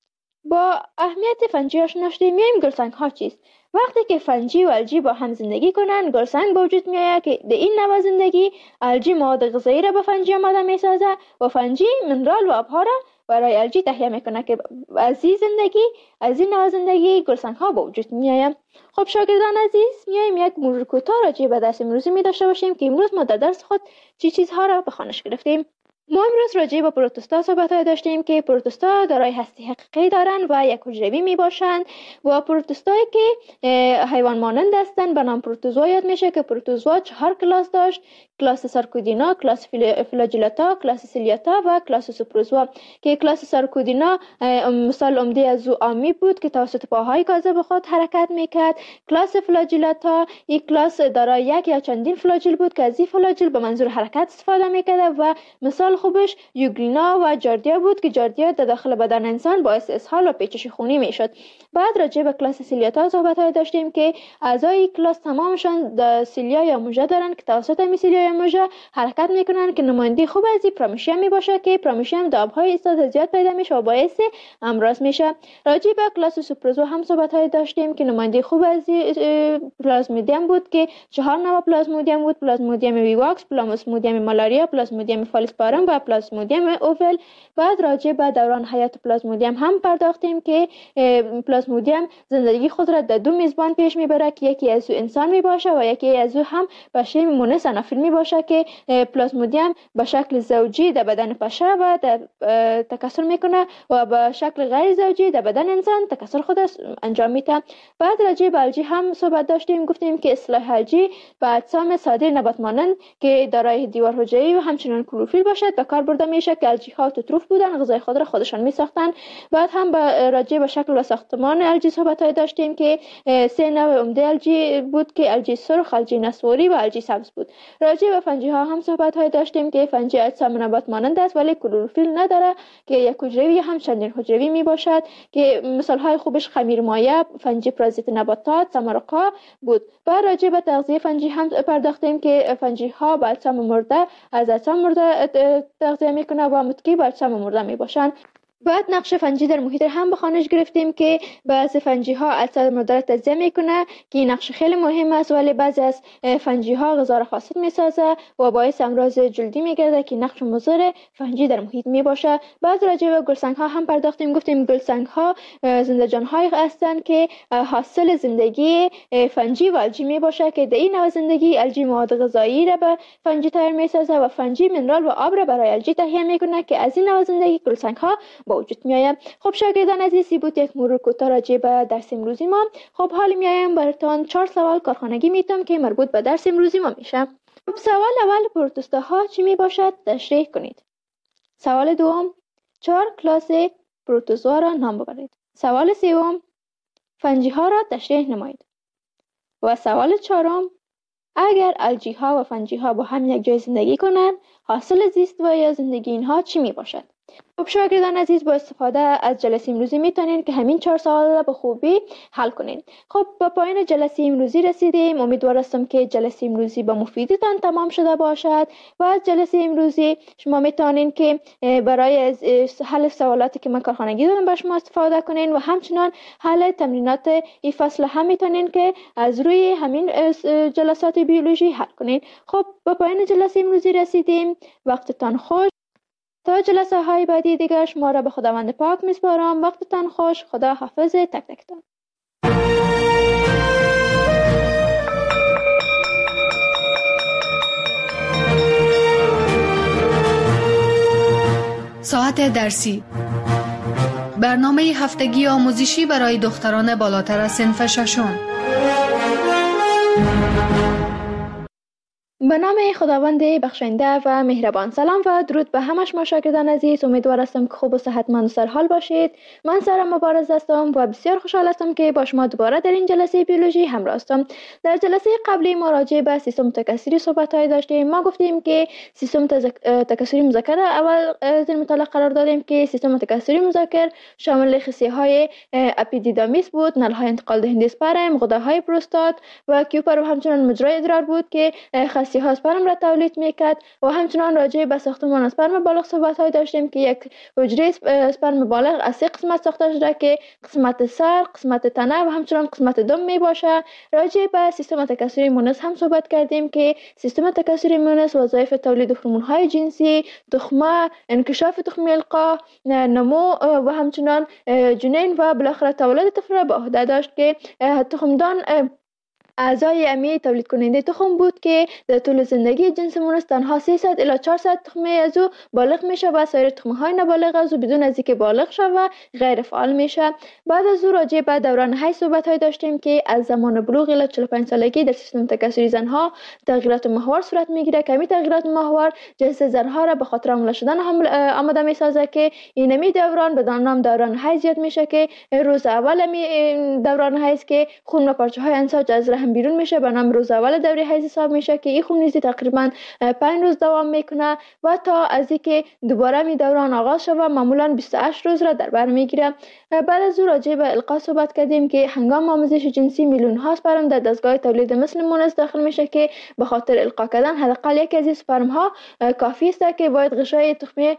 با اهمیت فنجی آشنا شدیم. میایم گلسنگ ها چیست؟ وقتی که فنجی و الژی با هم زندگی کنند گلسنگ به وجود میآید که در این نوع زندگی الژی مواد غذایی را به فنجی آماده میسازه و فنجی منرال و آبها را برای الژی تهیه میکنه که از این نوع زندگی گلسنگ ها به وجود میآید. خب شاگردان عزیز میایم یک مرور کوتاه راجع به درس امروزی می داشته باشیم که امروز ما در درس خود چی چیزها را به خوانش گرفتیم. ما امروز راجع به پروتوزوا صحبت داشتیم که پروتوزوا دارای هسته حقیقی دارند و یک حجروی می باشند و پروتوزوایی که حیوان مانند هستند به نام پروتوزوا یاد میشه که پروتوزوا 4 کلاس داشت: کلاس سارکودینا، کلاس فلاجیلاتا، کلاس سیلیاتا و کلاس سپروزوا که کلاس سارکودینا مثال عمده از او آمی بود که توسط پاهای کاذب خود حرکت میکرد. کلاس فلاجیلاتا یک کلاس دارای یک یا چندین فلاجیل بود که از این فلاجیل به منظور حرکت استفاده میکرد و مثال مثال خوبش یوگرینا و جاردیا بود که جاردیا در داخل بدن انسان باعث اسهال و پیچش خونی میشد. بعد راجع به کلاس سیلیاتا صحبت داشتیم که اعضای کلاس تمامشان سیلیا یا موژه دارن که توسط این سیلیا یا موژه حرکت میکنن که نماینده خوب از پرامیشیم میباشه که پرامیشیم در آبهای ایستاد زیاد پیدا میشه و باعث امراض میشه. راجع به کلاس سوپروزو هم صحبت داشتیم که نماینده خوب از پلازمودیم بود که 4 نوع پلازمودیم بود: پلازمودیم ویواکس، پلازمودیم مالاریا، پلازمودیم فالسپارم و پلازمودیم اوول. بعد راجع به دوران حیات پلازمودیم هم پرداختیم که پلازمودیم زندگی خود را در 2 میزبان پیش میبره که یکی از او انسان میباشه و یکی از او هم بشه مونس انافیل میباشه که پلازمودیم به شکل زوجی در بدن پشه و تکثر میکنه و به شکل غیر زوجی در بدن انسان تکثر خود انجام میده. بعد راجع به الژی هم صحبت داشتیم، گفتیم که اصلاح الژی به اجسام ساده نبات مانند که دارای دیوار حجروی و همچنین کلروفیل باشد به کار برده میشه که الژی ها اتروف بودن، غذای خود را خودشان میساختن. بعد هم راجع به شکل و ساختمان الژی صحبت داشتیم که 3 نوع عمده الژی بود که الژی سرخ، الژی نسواری و الژی سبز بود. راجع به فنجی ها هم صحبت داشتیم که فنجی اجسام نبات مانند است ولی کلروفیل نداره که یک حجروی هم چندین حجروی می باشد که مثال های خوبش خمیر مایع، فنجی پرازیت نباتات، سمرقا بود. بعد راجع به تغذیه فنجی هم پرداختیم که فنجی ها به اجسام مرده از اجسام مرده تغذیه میکنه و متکی به اجسام مرده می باشند. بعد نقش فنجی در محیط هم به خوانش گرفتیم که بعضی فنجی ها اجساد مرده را تجزیه میکنه که این نقش خیلی مهم است، ولی بعضی از فنجی ها غذا را فاسد میسازه و باعث امراض جلدی میگرده که نقش مضر فنجی در محیط میباشه. بعد راجع به گلسنگ ها هم پرداختیم، گفتیم گلسنگ ها زنده جان های هستند که حاصل زندگی فنجی و الژی میباشه که در این نوع زندگی الژی مواد غذایی را به فنجی تغییر میسازه و فنجی منرال و آب را برای الژی تهیه میکنه که از این نوع زندگی گلسنگ ها وجود میآید. خب شاگردان عزیزی بود یک مرور کوتاه راجع به درس امروزی ما. خب حالا میایم براتون 4 سوال کارخانگی میتونم که مربوط به درس امروزی ما میشه. خب سوال اول پروتوزوا ها چی می باشد تشریح کنید. سوال دوم 4 کلاس پروتوزوا را نام ببرید. سوال سوم فنجی ها را تشریح نمایید. و سوال چهارم اگر الژی ها و فنجی ها با هم یک جای زندگی کنند حاصل زیست و یا زندگی اینها چی می باشد؟ خب شاگردان عزیز با استفاده از جلسه امروزی میتونین که همین 4 سوال را به خوبی حل کنین. خب با پایان جلسه امروزی رسیدیم. امیدوار هستم که جلسه امروزی با مفیدتان تمام شده باشد و از جلسه امروزی شما میتونین که برای حل سوالاتی که من کارخانگی دادم با شما استفاده کنین و همچنان حل تمرینات این فصل هم میتونین که از روی همین جلسات بیولوژی حل کنین. خب با پایان جلسه امروزی رسیدیم. وقتتان خوش. تا جلسه های بعدی دیگر شما را به خداوند پاک میسپارم. وقتتان خوش. خدا حافظ تک تکتان. ساعت درسی، برنامه هفتگی آموزشی برای دختران بالاتر از صنف ششم. به نام خداوند بخشنده و مهربان. سلام و درود به همه شما شاگردان عزیز. امیدوار هستم که خوب و صحتمند و سرحال باشید. من سارا مبارز هستم و بسیار خوشحال هستم که با شما دوباره در این جلسه بیولوژی همراه هستم. در جلسه قبلی ما راجع به سیستم تکثری صحبت‌های داشتیم. ما گفتیم که سیستم تکثری مذکر اول در مطالعه قرار دادیم که سیستم تکثری مذکر شامل خصیه‌های اپیدیدامیس بود، نل‌های انتقال دهنده اسپرم، غده‌های پروستات و کیوپر و همچنین مجرای ادرار بود که ها اسپرم را تولید میکرد و همچنان راجع به ساختمان اسپرم بالغ صحبت های داشتیم که یک حجره اسپرم بالغ از 3 قسمت ساخته شده که قسمت سر، قسمت تنه و همچنان قسمت دم می باشه. راجع به سیستم تکثری مونس هم صحبت کردیم که سیستم تکثری مونس وظایف تولید هورمون های جنسی، تخمه، انکشاف تخمی القاح، نمو و همچنان جنین و بالاخره تولد طفل را به عهده داشت که تخمدان اعضای امی تولید کننده تخم بود که در طول زندگی جنس مونس تنها 300 الی 400 تخمه از او بالغ میشه و سایر تخمه های نابالغ از او بدون از اینکه بالغ شود غیر فعال میشه. بعد از او راجع به دوران حیض صحبت های داشتیم که از زمان بلوغ الی 45 سالگی در سیستم تکثری زنها تغییرات محور صورت میگیره که همین تغییرات محور جنس زنها را به خاطر حامله شدن آماده میسازه که اینمی دوران به نام دوران حیض یاد میشه که روز اول دوران حیض که خون و پارچه های انساج از رحم رحم بیرون میشه به نام روز اول دوره حیض حساب میشه که این خون ریزی تقریبا 5 روز دوام میکنه و تا از اینکه دوباره می دوران آغاز شود معمولا 28 روز را در بر میگیره. بعد از او راجع به القا صحبت کردیم که هنگام آموزش جنسی میلیون ها اسپرم در دستگاه تولید مثل مونس داخل میشه که به خاطر القا کردن حداقل یکی از اسپرم ها کافی است که باید غشای تخمی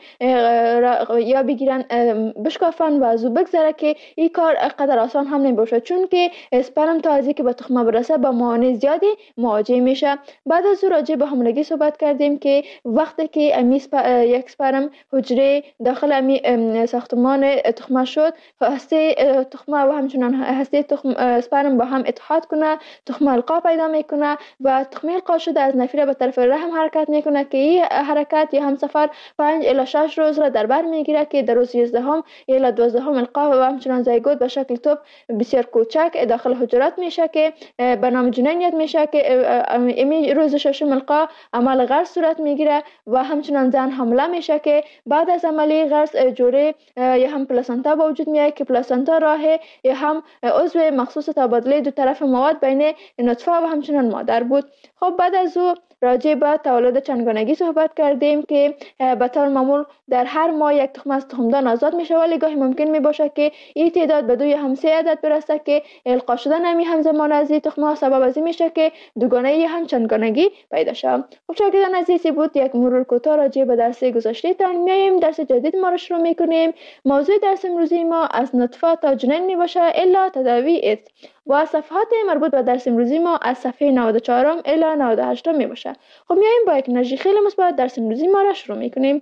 یا بگیرن بشکافن و از او بگذره که این کار قدر آسان هم نمیشه چون که اسپرم تا از اینکه به تخمه برسه با موانع زیادی مواجه میشه. بعد از او راجع به حاملگی صحبت کردیم که وقتی که یک اسپرم حجره داخل ساختمان تخمه شد هسته تخمه و همچنان هسته اسپرم با هم اتحاد کنه تخمه القا پیدا میکنه و تخمه القا شده از نفیره به طرف رحم حرکت میکنه که این حرکت یا همسفر 5 الی 6 روز را در بر میگیره که در روز 11 الی 12 القا و همچنان زایگوت به شکل توپ بسیار کوچک داخل حجرات میشه که به نام جنین یاد میشه که امی روز 6 القا عمل غرس صورت میگیره و همچنان زن حامله میشه که بعد از عملی غرس جوره یا هم پلاسنتا به وجود میاد که پلاسنتا راه یا هم عضو مخصوص تبادله دو طرف مواد بین نطفه و همچنان مادر بود. خب بعد از او راجع به تولد چندگانگی صحبت کردیم که به طور معمول در هر ماه یک تخم از تخمدان آزاد میشه ولی گاهی ممکن میباشه که این تعداد به 2 یا هم 3 عدد برسه که القا شدن همزمان از این تخم ها سبب از این میشه که دوگانه یا هم چندگانگی پیدا شه. خب شاگردان عزیزی بود یک مرور کوتاه راجع به درس گذشته تان. میایم درس جدید ما رو شروع میکنیم. موضوع درس امروزی ما از نطفه تا جنین میباشه الا تداوی ایدز و صفحات مربوط به درس امروزی ما از صفحه 94 الی 98 میباشه. خب میایم با یک انرژی خیلی مثبت درس امروزی ما را شروع میکنیم.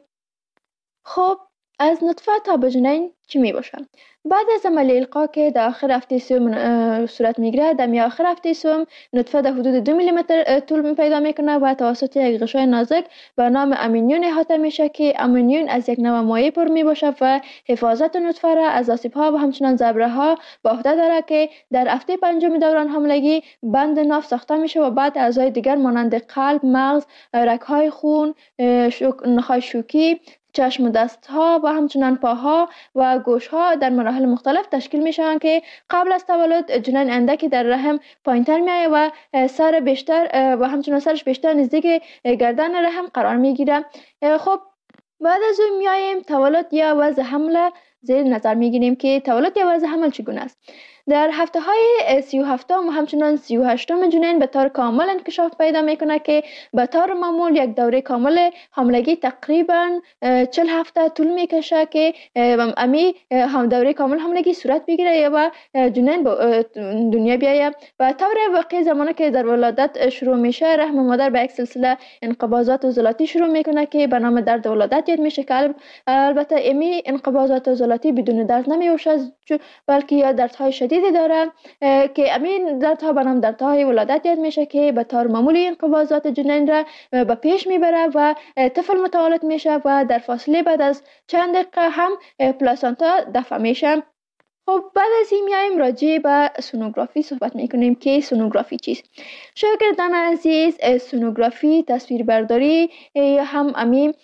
خب از نطفه تا به جنین چی میباشه؟ بعد از عمل القا که در آخر هفته سوم صورت میگیره در آخر هفته سوم نطفه در حدود 2 میلیمتر طول پیدا میکنه و توسط یک غشای نازک به نام امینیون احاطه میشه که امینیون از یک نوع مایع پر میباشه و حفاظت نطفه را از آسیب ها و همچنان ضربه ها به عهده داره که در هفته پنجم دوران حاملگی بند ناف ساخته میشه و بعد اعضای دیگر مانند قلب، مغز، رگ‌های خون، نخاع شوکی، چشم و دست ها و همچنان پاها و گوش ها در مراحل مختلف تشکیل میشن که قبل از تولد جنین اندکی در رحم پایینتر میایه و سر بیشتر و همچنان سرش بیشتر نزدیک گردن رحم قرار میگیره. خب بعد از اون میاییم تولد یا وضع حمل زیر نظر میگیریم که تولد یا وضع حمل چگونه است. در هفته های 37 و همچنان 38 جنین به طور کامل انکشاف پیدا میکنه که به طور معمول یک دوره کامل حاملگی تقریبا 40 هفته طول میکشه که امی دوره کامل حاملگی صورت بگیره و جنین به دنیا بیایه و طور واقعی زمانی که در ولادت شروع میشه رحم مادر به یک سلسله انقباضات عضلاتی شروع میکنه که به نام درد ولادت یاد میشه که البته امی انقباضات عضلاتی بدون درد نمیوشه بلکه یا دردهای شدید داره که امین دردها به نام دردهای ولادت یاد میشه که به طور معمولی انقباضات جنین را به پیش میبره و طفل متولد میشه و در فاصله بعد از چند دقیقه هم پلاسنتا دفع میشه. خب بعد از این میایم راجع به سونوگرافی صحبت میکنیم که سونوگرافی چیست. شاگردان عزیز سونوگرافی تصویربرداری یا هم امین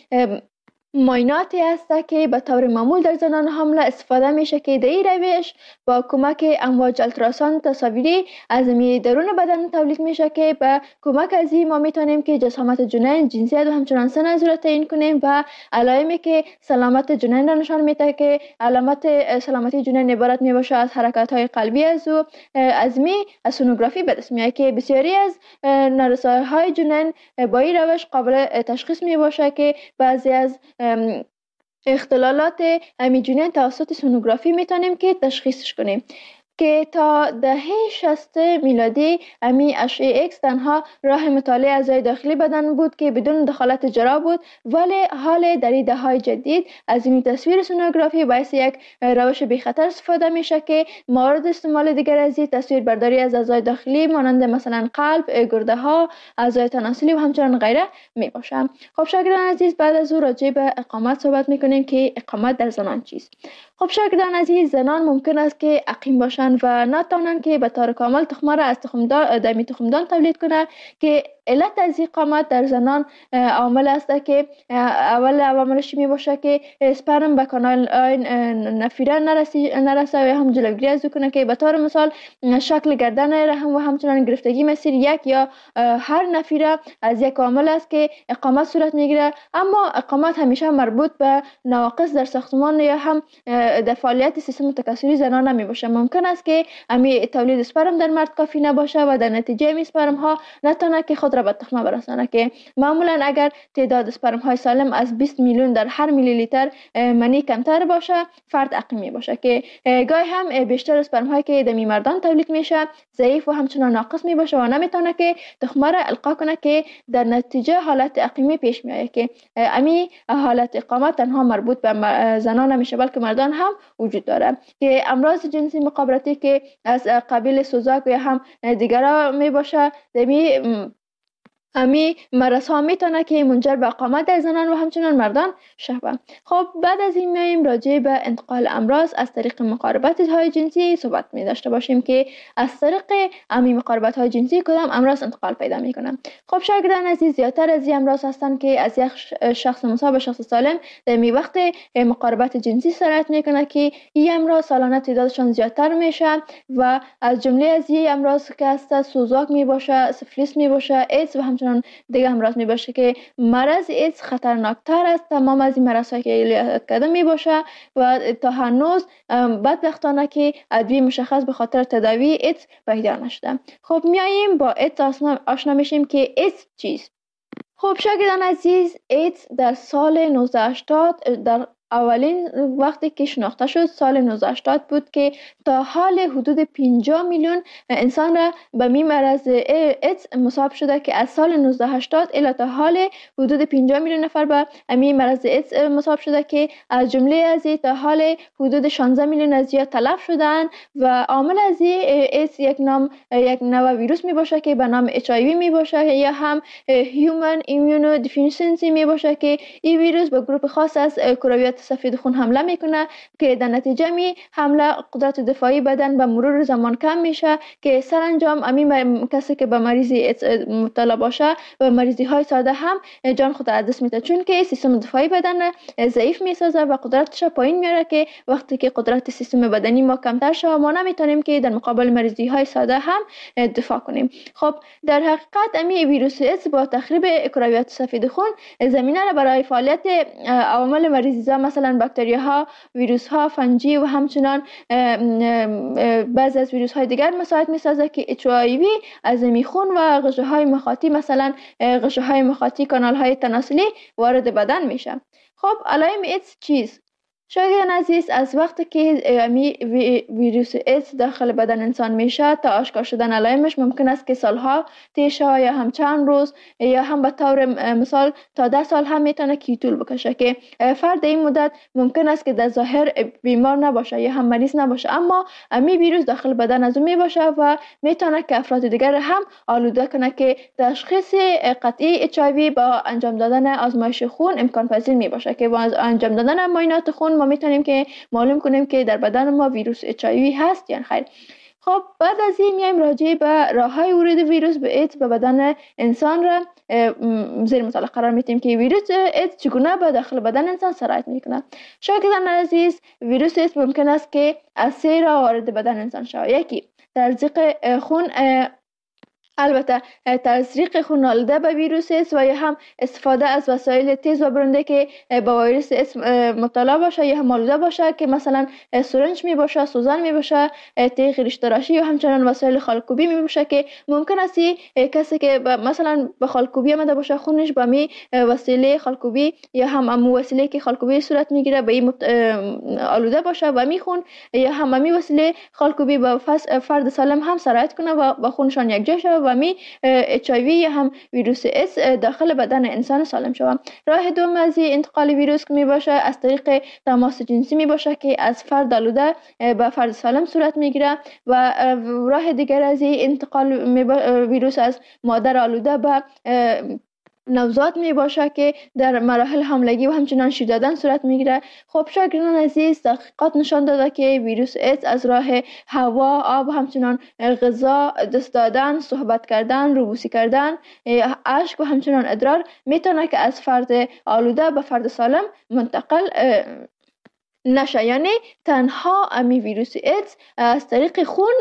معایناتی است که به طور معمول در زنان حامله استفاده میشه که در این روش با کمک امواج التراساند تصاویری از درون بدن تولید میشه که به کمک از این ما میتونیم که جسامت جنین، جنسیت و همچنان سن از را تعیین کنیم و علائمی که سلامت جنین را نشان میده که علامت سلامتی جنین عبارت میباشه از حرکات های قلبی از سونوگرافی به دست میاد که بسیاری از نارسایی های جنین با این روش قابل تشخیص میباشه که بعضی از اختلالات جنین توسط سونوگرافی میتونیم که تشخیصش کنیم که تا دهه 60 میلادی اشعه ایکس تنها راه مطالعه اعضای داخلی بدن بود که بدون دخالت جراح بود ولی حال در این دهه‌های جدید از این تصویر سونوگرافی باعث یک روش بی خطر استفاده میشه که مورد استعمال دیگر از این تصویر برداری از اعضای داخلی مانند مثلا قلب، گرده ها، اعضای تناسلی و همچنان غیره می باشه. خب شاگردان عزیز بعد از او راجع به اقامت صحبت میکنیم که اقامت در زنان چیست. خب شاگردان عزیز زنان ممکن است که عقیم باشند و نتوانند که به طور کامل تخمه را از تخمدان تولید کنند که علت از اقامت در زنان عامل است که اول عواملش می باشه که اسپرم به کانال نفیره نرسه و هم جلوگیری از کنه که به طور مثال شکل گردن رحم و همچنان گرفتگی مسیر یک یا هر نفیره از یک عامل است که اقامت صورت میگیره. اما اقامت همیشه مربوط به نواقص در ساختمان یا هم در فعالیت سیستم تکثری زنان نمی باشه. ممکن است که امی تولید اسپرم در مرد کافی نباشه و در نتیجه امی اسپرم ها نتونه که خود را به تخمه برسانه که معمولا اگر تعداد اسپرم های سالم از 20 میلیون در هر میلی لیتر منی کمتر باشه فرد عقیمی باشه که گاهی هم بیشتر اسپرم هایی که در مردان تولید میشه ضعیف و همچنان ناقص می باشه و نمیتونه که تخمه را القا کنه که در نتیجه حالت عقیمی پیش میاد که امی حالت اقامت تنها مربوط به زنان نمیشه بلکه مردان هم وجود داره که امراض جنسی مخابراتی که از قبیل سوزاک یا هم دیگرها می باشه امی مرض ها میتونه که منجر به اقامت در زنان و همچنان مردان شود. خب بعد از این میایم راجع به انتقال امراض از طریق مقاربت های جنسی صحبت می داشته باشیم که از طریق امی مقاربت های جنسی کدام امراض انتقال پیدا میکنه. خب شاگردان عزیز زیادتر از این امراض هستند که از یک شخص مصاب به شخص سالم در می وقت مقاربت جنسی سرایت میکنه که این امراض سالانه تعدادشان زیادتر میشه و از جمله از این امراض که هست سوزاک می باشه، سفلیس می باشه، ایدز و همچنان دیگه امراض می باشه که مرض ایدز خطرناکتر است تمام از این مرض که یاد کرده می باشه و تا هنوز بدبختانه که ادویه مشخص به خاطر تداوی ایدز پیدا نشده. خب میاییم با ایدز آشنا میشیم که ایدز چیست. خب شاگردان عزیز ایدز در سال 1980 در اولین وقتی که شناخته شد سال 1980 بود که تا حال حدود 50 میلیون انسان را به می مرض ایدز مصاب شده که از سال 1980 الی تا حال حدود 50 میلیون نفر به می مرض ایدز مصاب شده که از جمله از تا حال حدود 16 میلیون از یا تلف شدن و عامل از ایدز یک نوع ویروس می باشه که به نام HIV می باشه یا هم Human Immunodeficiency می باشه که این ویروس به گروه خاص از کرویات سفید خون حمله میکنه که در نتیجه می حمله قدرت دفاعی بدن به مرور زمان کم میشه که سرانجام امی کسی که به مریضی مبتلا باشه و مریضی های ساده هم جان خود از دست میده چون که سیستم دفاعی بدن ضعیف میسازه و قدرتش پایین میاره که وقتی که قدرت سیستم بدنی ما کمتر شه ما نمیتونیم که در مقابل مریضی های ساده هم دفاع کنیم. خب در حقیقت امی ویروس ایدز با تخریب کرویات سفید خون زمینه را برای فعالیت عوامل مریضی مثلا باکتریاها، ویروس ها، فنجی و همچنان بعضی از ویروس های دیگر مساعد میسازه که HIV از خون و غشا های مخاطی مثلا غشا های مخاطی کانال های تناسلی وارد بدن میشه. خب علائم ایدز چیست؟ شاگردان عزیز از وقتی که ویروس ایدز داخل بدن انسان میشه تا آشکار شدن علائمش ممکن است که سالها طی شه یا هم چند روز یا هم به طور مثال تا 10 سال هم میتونه که طول بکشه که فرد این مدت ممکن است که در ظاهر بیمار نباشه یا هم مریض نباشه اما امی ویروس داخل بدن از اون میباشه و میتونه که افراد دیگر هم آلوده کنه که تشخیص قطعی HIV با انجام دادن آزمایش خون امکان پذیر میباشه که با انجام دادن معاینات خون ما میتونیم که معلوم کنیم که در بدن ما ویروس HIV هست یا خیر. خب بعد از این میایم راجع به راههای ورود ویروس به ایدز به بدن انسان را زیر مطالعه قرار میدیم که ویروس ایدز چگونه به داخل بدن انسان سرایت میکنه. شاگردان عزیز ویروس ایدز ممکن است که از 3 راه وارد بدن انسان شود. یکی تزریق خون، البته تزریق خون آلوده به ویروس ایدز و یا هم استفاده از وسایل تیز و برنده که با ویروس ایدز مبتلا باشه یا هم آلوده باشه که مثلا سرنج می باشه، سوزن می باشه، تیغ ریش تراشی و همچنان وسایل خالکوبی می باشه که ممکن است کسی که مثلا به خالکوبی آمده باشه خونش با می وسیله خالکوبی یا هم وسیله که خالکوبی صورت میگیره به این آلوده باشه و می خون یا هم می وسیله خالکوبی با فرد سالم هم سرایت کنه و با خونشان یک جا شه و می HIV یا هم ویروس ایدز داخل بدن انسان سالم شود. راه دوم از انتقال ویروس که می باشه از طریق تماس جنسی می باشه که از فرد آلوده به فرد سالم صورت می گیره و راه دیگر از انتقال ویروس از مادر آلوده به نوزاد می باشه که در مراحل حاملگی و همچنان شیر دادن صورت میگیره. خب شاگردان عزیز، تحقیقات نشان داده که ویروس ایدز از راه هوا، آب و همچنان غذا، دست دادن، صحبت کردن، روبوسی کردن، اشک و همچنان ادرار میتونه که از فرد آلوده به فرد سالم منتقل نشه. یعنی تنها امی ویروس ایدز از طریق خون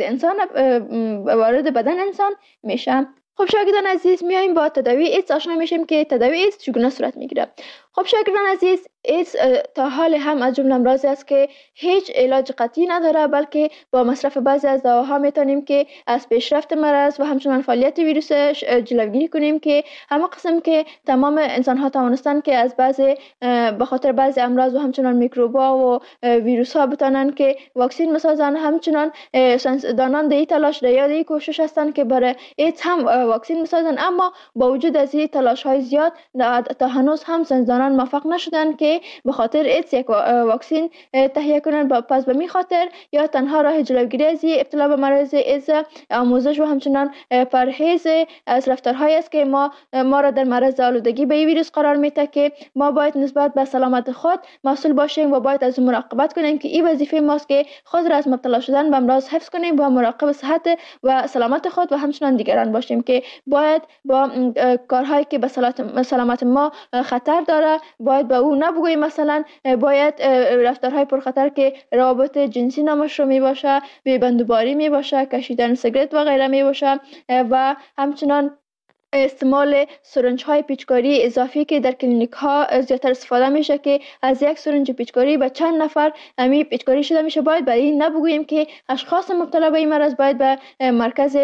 وارد بدن انسان میشه. خب شاگردان عزیز، میایم با تداوی ایدز آشنا میشیم که تداوی ایدز چگونه صورت میگیره. خب شاگردان عزیز، ایدز تا حال هم از جمله امراضی است که هیچ علاج قطعی نداره، بلکه با مصرف بعضی از دواها میتونیم که از پیشرفت مرض و همچنان فعالیت ویروسش جلوگیری کنیم، که همه قسم که تمام انسان ها توانستن که از به خاطر بعضی امراض و همچنان میکروبا و ویروس ها بتونن که واکسین مسازن. همچنان ساینسدانان در تلاش در کوشش هستن که برای ایدز هم واکسین مسازن، اما با وجود از این تلاش های زیاد تا هنوز هم ساینسدانان موفق نشدن که به خاطر ایدز یک واکسین تهیه کنن. پس به می خاطر یا تنها راه جلوگیری از ابتلا به مرض ایدز آموزش و همچنان پرهیز از رفتارهایی است که ما را در معرض آلودگی به این ویروس قرار میده، که ما باید نسبت به سلامت خود مسئول باشیم و باید از مراقبت کنیم، که این وظیفه ماست که خود را از مبتلا شدن به امراض حفظ کنیم و مراقب صحت و سلامت خود و همچنان دیگران باشیم، که باید با کارهایی که به سلامت ما خطر داره باید به او نبگوییم. مثلا باید رفتارهای پرخطر که روابط جنسی نامشروع می باشه، بی‌بندوباری می باشه، کشیدن سیگرت و غیره می باشه و همچنان استعمال سرنج های پیچکاری اضافی که در کلینیک ها زیادتر استفاده میشه، که از یک سرنج پیچکاری به چند نفر امی پیچکاری شده میشه. باید برای این نبگوییم که اشخاص مبتلا به این مرض باید به مرکز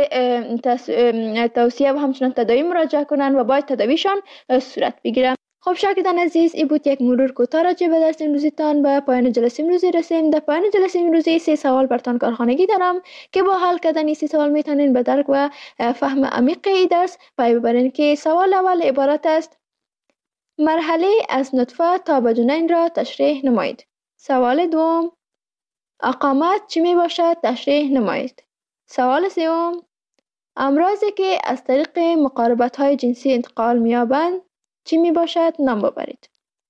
توصیه و همچنان تداوی مراجعه کنن و باید تداویشان صورت بگیره. خب شاگردان عزیز، این بود یک مرور کوتاه راجع به درس امروزیتان. به پایان جلسه امروزی رسیم. در پایان جلسه امروزی 3 سوال برتان کارخانگی دارم که با حل کردن این 3 سوال میتونین به درک و فهم عمیق این درس پی ببرین. که سوال اول عبارت است: مرحله از نطفه تا به جنین را تشریح نمایید. سوال دوم: اقامت چی می باشد؟ تشریح نمایید. سوال سوم: امراضی که از طریق مقاربت های جنسی انتقال می‌یابند چی می باشد؟ نام ببرید.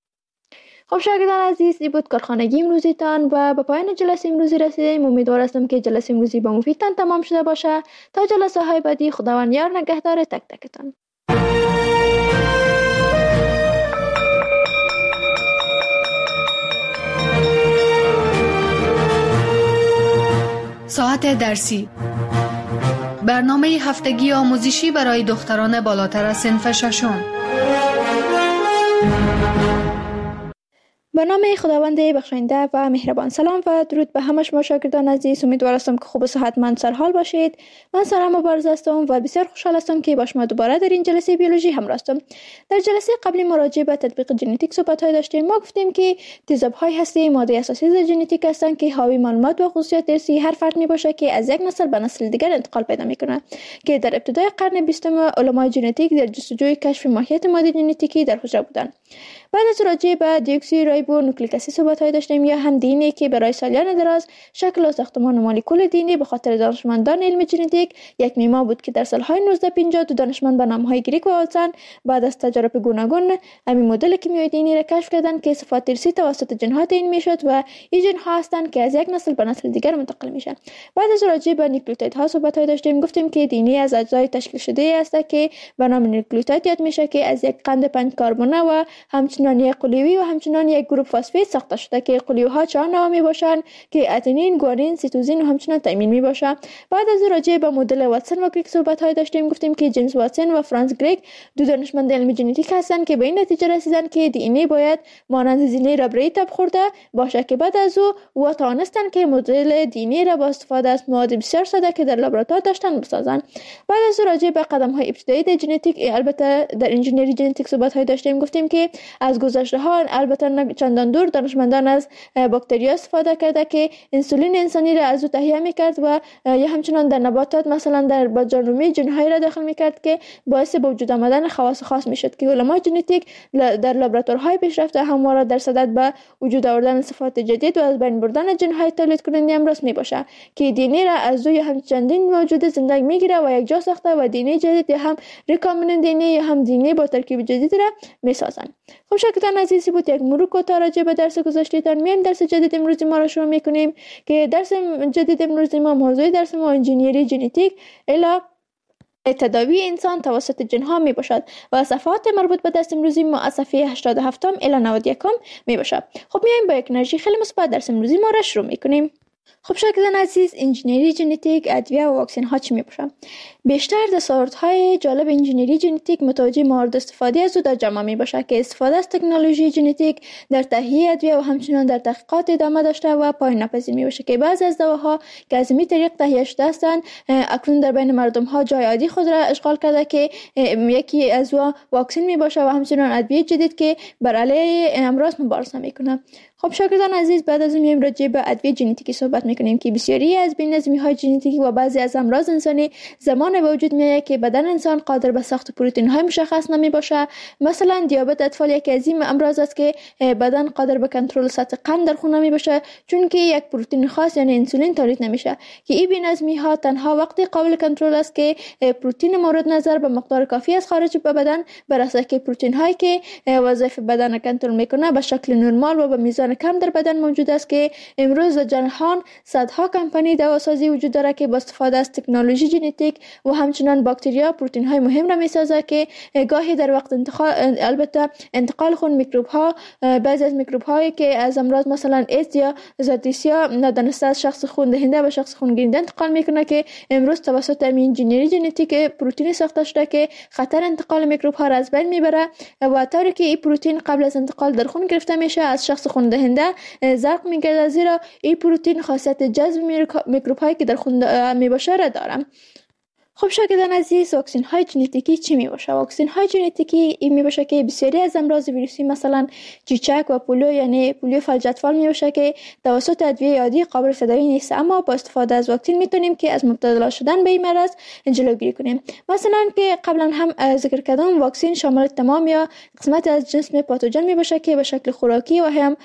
خب شاگردان عزیز، این بود کارخانگی امروزیتان و به پایان جلسه امروزی رسیدیم. امیدوار هستم که جلسه امروزی با مفیدتان تمام شده باشه. تا جلسه های بعدی، خداوند یار نگهدار تک تکتان. ساعت درسی، برنامه هفتگی آموزشی برای دختران بالاتر از صنف ششم. به نام خداوند بخشاینده و مهربان. سلام و درود به همه شما شاگردان عزیز. امیدوار هستم که خوب و صحتمند سرحال باشید. من سارا مبارز هستم و بسیار خوشحال هستم که با شما دوباره در این جلسه بیولوژی همراه هستم. در جلسه قبلی مراجعه به تطبیق ژنتیک صحبت‌های داشتیم. ما گفتیم که تیزاب‌های هستی ماده اساسی ژنتیک هستند که حاوی معلومات و خصوصیات ارثی هر فرد میباشه که از یک نسل به نسل دیگر انتقال پیدا میکنه، که در ابتدای قرن 20 علمای ژنتیک در جستجوی کشف ماهیت ماده ژنتیکی در حجره بودند. بعد از راجع به دیوکسی رایبو نوکلیک اسید صحبت‌های داشتیم، یا هم دی که برای سالیان دراز شکل و ساختمان مولکول دی به خاطر دانشمندان علم ژنتیک یک معما بود، که در سال‌های 1950 دو دانشمند به نام‌های گریک و والتسن بعد از تجارب گوناگون همین مدل کیمیایی دی را کشف کردند که صفات ارثی توسط ژن‌ها تعیین میشد و این ژن‌ها هستند که از یک نسل به نسل دیگر منتقل میشن. بعد از راجع به نیوکلیوتیدها صحبت‌های داشتیم، گفتیم که دی از اجزای تشکیل شده است که به نام نیوکلیوتید یاد میشه، که از یک قند 5 کربونه و همچنین یک قلیوی و همچنین یک گروپ فسفید ساخته شده، که قلیوها 4 نوع میباشند که ادنین، گوارین، سیتوزین و همچنین تایمین میباشه. بعد از راجع به مدل واتسون و کریک صحبت‌های داشتیم، گفتیم که جیمز واتسون و فرانس کریک دو دانشمند علم ژنتیک هستند که به این نتیجه رسیدند که دی ان ای باید مانند زینه ربری تب خورده باشه، که بعد از او توانستند که مدل دی ان ای را با استفاده از مواد بسیار ساده که در لابراتوار داشتن بسازند. بعد از راجع به قدم‌های ابتدایی در ژنتیک، البته در انجینری ژنتیک صحبت‌های داشتیم، گفتیم که از گذشته ها البته چندان دور دانشمندان از باکتریا استفاده کرده که انسولین انسانی را از او تهیه میکرد و یا همچنان در نباتات مثلا در بادجانرومی جنهای را داخل میکرد که باعث به وجود آمدن خواص خاص میشد که علمای ژنتیک در لابراتوارهای پیشرفته همواره در صدد به وجود آوردن صفات جدید و از بین بردن جنهای تولید کننده امراض میباشه که دی را از او یا هم چندین موجود زنده میگیره و یک جا ساخته و دی جدید یا هم ریکامبیننت دی یا هم دی با ترکیب جدید را میسازن. خب شاگردان عزیزی بود یک مرور کوتاه راجع به درس گذشته‌تان. میایم درس جدید امروز ما را شروع میکنیم که درس جدید امروز ما موضوع درس ما انجینیری ژنتیک الی تداوی انسان توسط جنها می باشد و صفحات مربوط به درس امروزی ما از صفحه 87 الی 91 می باشد. خب میایم با یک انرژی خیلی مثبت درس امروزی ما را شروع میکنیم. خب شاگردان عزیز، انجینری ژنتیک، ادویه و واکسن ها چی می باشن؟ بیشتر دستاوردهای جالب انجینری ژنتیک متوجه مورد استفاده از او در جامعه می باشد که استفاده از تکنولوژی ژنتیک در تهیه ادویه و همچنین در تحقیقات ادامه داشته و پایان ناپذیر می باشد که بعضی از دواها که از این طریق تهیه شده هستند اکنون در بین مردم ها جای عادی خود را اشغال کرده که یکی از واکسن می باشد و همچنین ادویه جدید که بر علیه امراض مبارزه می کنه. خب شاگردان عزیز، بعد از میایم راجع به ادویه ژنتیکی صحبت میکنیم که بسیاری از بی‌نظمی‌های ژنتیکی و بعضی از امراض انسانی زمان به وجود میاد که بدن انسان قادر به ساخت پروتئین‌های مشخص نمیباشه. مثلا دیابت اطفال یکی از این امراض است که بدن قادر به کنترل سطح قند در خون نمیباشه چون که یک پروتئین خاص یعنی انسولین تولید نمیشه که این بی‌نظمی‌ها تنها وقتی قابل کنترل است که پروتئین مورد نظر به مقدار کافی از خارج به بدن برسه که پروتئین‌هایی که وظایف بدن کنترل میکنه به شکل نرمال و به میزان کم در بدن موجود است که امروز در جهان صدها کمپانی دواسازی وجود داره که با استفاده از تکنولوژی ژنتیک و همچنین باکتریا پروتئین های مهم را میسازه که گاهی در وقت انتقال خون میکروب ها بعضی از میکروب هایی که از امراض مثلا ایدز یا زادیسیا ندانسته از شخص خون دهنده به شخص خون گیرنده انتقال میکنه که امروز توسط انجینری ژنتیک پروتئین ساخته شده که خطر انتقال میکروب ها را از بین میبره و طوری که این پروتئین قبل از انتقال در خون گرفته میشه از شخص خون دهنده زرق میگرده زیرا این پروتئین خاصیت جذب میکروب هایی که در خون میباشه را داره. خب شاگردان عزیز، واکسن های ژنتیکی چی می باشه؟ واکسن های ژنتیکی این می باشه که بسیاری از امراض ویروسی مثلا چیچک و پولیو یعنی پولیو فلج اطفال می باشه که توسط ادویه عادی قابل تداوی نیست، اما با استفاده از واکسن میتونیم که از مبتلا شدن به این مرض جلوگیری کنیم. مثلا که قبلا هم ذکر کردم واکسن شامل تمام یا قسمت از جسم پاتوژن می باشه که به شکل خوراکی و هم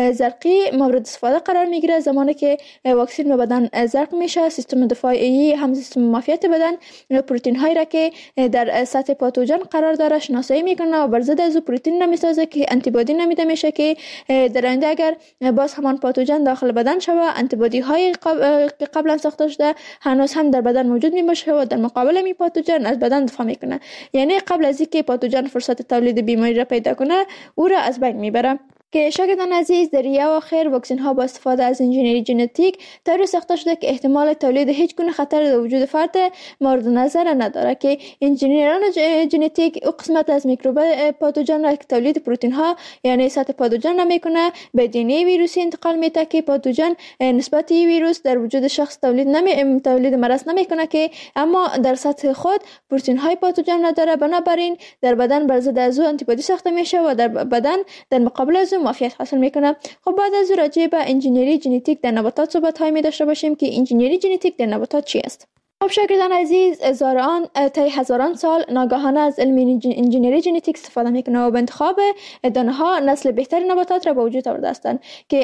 زرقی مورد استفاده قرار میگیره. زمانی که واکسن به بدن زرق میشه سیستم دفاعی هم سیستم معافیت بدن پروتئین هایی را که در سطح پاتوژن قرار داره شناسایی میکنه و بر ضد از پروتئین را میسازه که آنتی بادی نامیده میشه که در آینده اگر باز همان پاتوژن داخل بدن شوه آنتی بادی های که قبلا ساخته شده هنوز هم در بدن موجود میباشه و در مقابل می پاتوژن از بدن دفاع میکنه، یعنی قبل از اینکه پاتوژن فرصت تولید بیماری را پیدا کنه او را از بین میبره. که شاگردان عزیز، در اواخر واکسن ها با استفاده از انجینری ژنتیک طوری ساخته شده که احتمال تولید هیچ گونه خطر در وجود فرد مورد نظر نداره که انجینران ژنتیک او قسمت از میکروب پاتوژن را که تولید پروتئین ها یعنی سطح پاتوژن را میکنه به دی ویروسی انتقال میده که پاتوژن نسبت ویروس در وجود شخص تولید مرض نمیکنه که اما در سطح خود پروتئین های پاتوژن نداره، بنابراین در بدن بر ضد از آنتی بادی ساخته میشه و در بدن در مقابل از معافیت حاصل میکنه. خب بعد از راجع به انجینری ژنتیک در نباتات صحبت های می داشته باشیم که انجینری ژنتیک در نباتات چی است؟ خب شاگردان عزیز، طی هزاران سال ناگهانه از علم انجینری ژنتیک استفاده میکنه و به انتخاب دانه ها نسل بهتر نباتات را به وجود آورده هستند که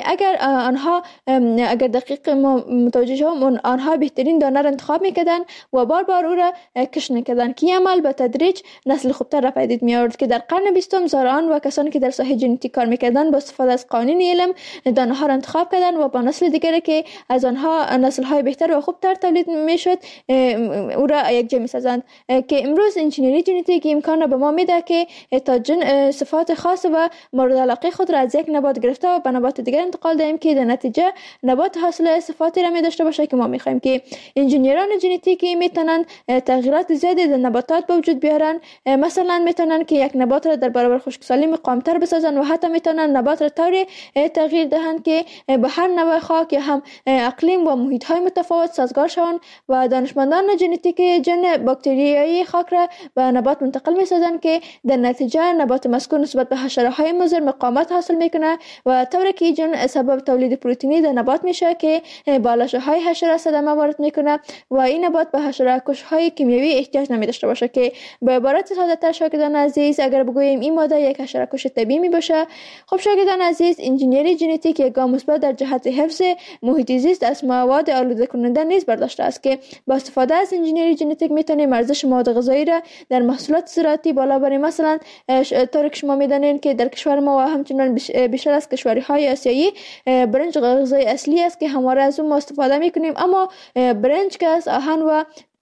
اگر دقیق متوجه شویم آنها بهترین دانه را انتخاب میکردن و بار او را کشت میکردن که عمل به تدریج نسل خوبتر را پدید می آورد که در قرن 20 زارعان و کسانی که در ساحه ژنتیک کار میکردن با استفاده از قوانین علم دانه ها را انتخاب کردن و با نسل دیگری که از آنها نسل های بهتر و خوبتر تولید میشد او را یک جا می‌سازند که امروز انجینری ژنتیک امکان را به ما میده که تا صفات خاص و مورد علاقه خود را از یک نبات گرفته و به نبات دیگر انتقال دهیم که در نتیجه نبات حاصل صفاتی را داشته باشه که ما می‌خوایم. که انجینران ژنتیکی میتونن تغییرات زیادی در نباتات به وجود بیارن، مثلا میتونن که یک نبات را در برابر خشکسالی مقاوم‌تر بسازن و حتی میتونن نبات را طوری تغییر دهند که به هر نوع خاک یا هم اقلیم و محیط‌های متفاوت سازگار شوند و دانشمندان دانشمندان ژنتیک جن باکتریایی خاک را به نبات منتقل می‌سازند که در نتیجه نبات مذکور نسبت به حشره‌های مضر مقاومت حاصل می‌کنه و طوری که جن سبب تولید پروتئینی در نبات میشه که با لاشه‌های حشره صدمه وارد میکنه و این نبات به حشره‌کش‌های کیمیایی احتیاج نمی‌داشته باشه که به عبارت ساده‌تر شاگردان عزیز اگر بگوییم این ماده یک حشره‌کش طبیعی میباشه. خب شاگردان عزیز، انجینری ژنتیک یک گام مثبت در جهت حفظ محیط زیست از مواد آلوده کننده نیز برداشته است که با استفاده از انجینری ژنتیک میتونیم ارزش مواد غذایی را در محصولات زراعتی بالا بریم. مثلا طور که شما میدانید که در کشور ما و همچنان بیشتر از کشورهای آسیایی برنج غذای اصلی است که همواره از اون ما استفاده میکنیم، اما برنج که از آهن و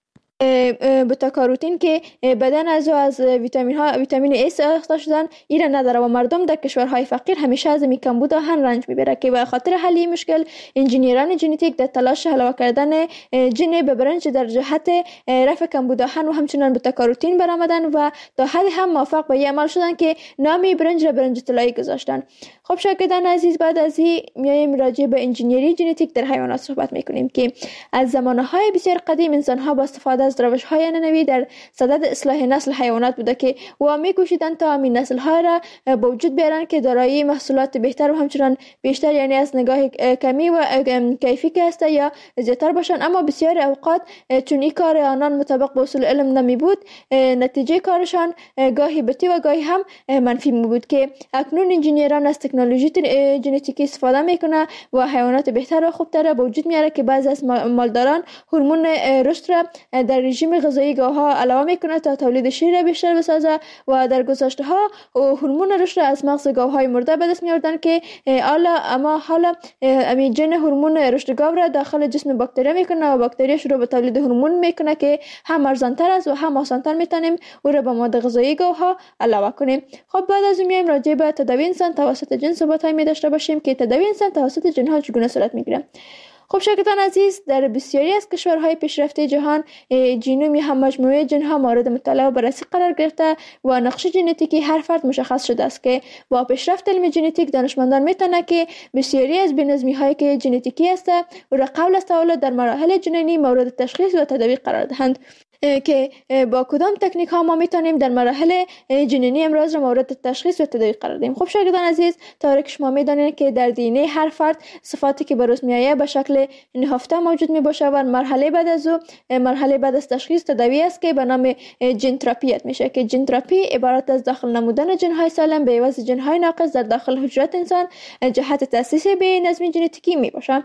بتا کاروتین که بدن از ویتامین ای ساخته شدن ایران نداره و مردم در کشورهای فقیر همیشه از می کمبود آهن رنج میبره که به خاطر حل این مشکل انجینیران ژنتیک در تلاش علاوه کردن ژن به برنج در جهت رفع کمبود آهن و همچنان بتا کاروتین برآمدن و تا حد هم موفق به این عمل شدن که نام برنج را برنج طلایی گذاشتن. خب شاگردان عزیز، بعد از این میایم راجع به انجینری ژنتیک در حیوانات صحبت میکنیم که از زمانهای بسیار قدیم انسان‌ها با استفاده از روش‌های ننوی در صدد اصلاح نسل حیوانات بوده که و می‌کوشیدند تا همین نسل‌ها را به وجود بیارن که دارای محصولات بهتر و همچنان بیشتر، یعنی از نگاه کمی و کیفی که هست یا زیادتر باشن. اما بسیار اوقات چون این کار آنان مطابق با اصول علم نمی بود، نتیجه کارشان گاهی بتی و گاهی هم منفی می بود که اکنون انجینیران از تکنولوژی ژنتیکی استفاده میکنه و حیوانات بهتر و خوبتر به وجود میاره که بعضی از مالداران هورمون رشد را در رژیم غذایی گاه‌ها علاوه میکنه تا تولید شیر بیشتر بسازه و در گذشته‌ها هورمون رشد از مغز گاوهای مرده به دست می‌آوردن که حالا همین جن هورمون رشد گاو را داخل جسم باکتری میکنه و باکتری شروع به تولید هورمون میکنه که هم ارزان‌تر است و هم آسان‌تر میتونیم او را به مواد غذایی گاوها علاوه کنیم. خب بعد از میایم راجع به تداوی انسان توسط جن صحبت‌های داشته باشیم که تداوی انسان توسط جن‌ها چگونه صورت میگیره. خب شاگردان عزیز، در بسیاری از کشورهای پیشرفته جهان ژنوم هم مجموعه جن‌ها مورد مطالعه و بررسی قرار گرفته و نقش ژنتیکی هر فرد مشخص شده است که با پیشرفت علم ژنتیک دانشمندان میتونن که بسیاری از بی‌نظمی‌هایی که ژنتیکی است و را قبل از تولد در مراحل جنینی مورد تشخیص و تداوی قرار دهند که با کدام تکنیک ها ما میتونیم در مراحل جنینی امراض را مورد تشخیص و تداوی قرار دهیم. خب شاگردان عزیز، طوری که شما میدانید که در دی ان ای هر فرد صفاتی که بروز میآید به شکل نهفته موجود میباشه و مرحله بعد از تشخیص تداوی است که به نام ژن تراپی میشه که ژن تراپی عبارت از داخل نمودن ژن های سالم به عوض ژن های ناقص در داخل حجرات انسان جهت تاسیس به نظم ژنتیکی میباشه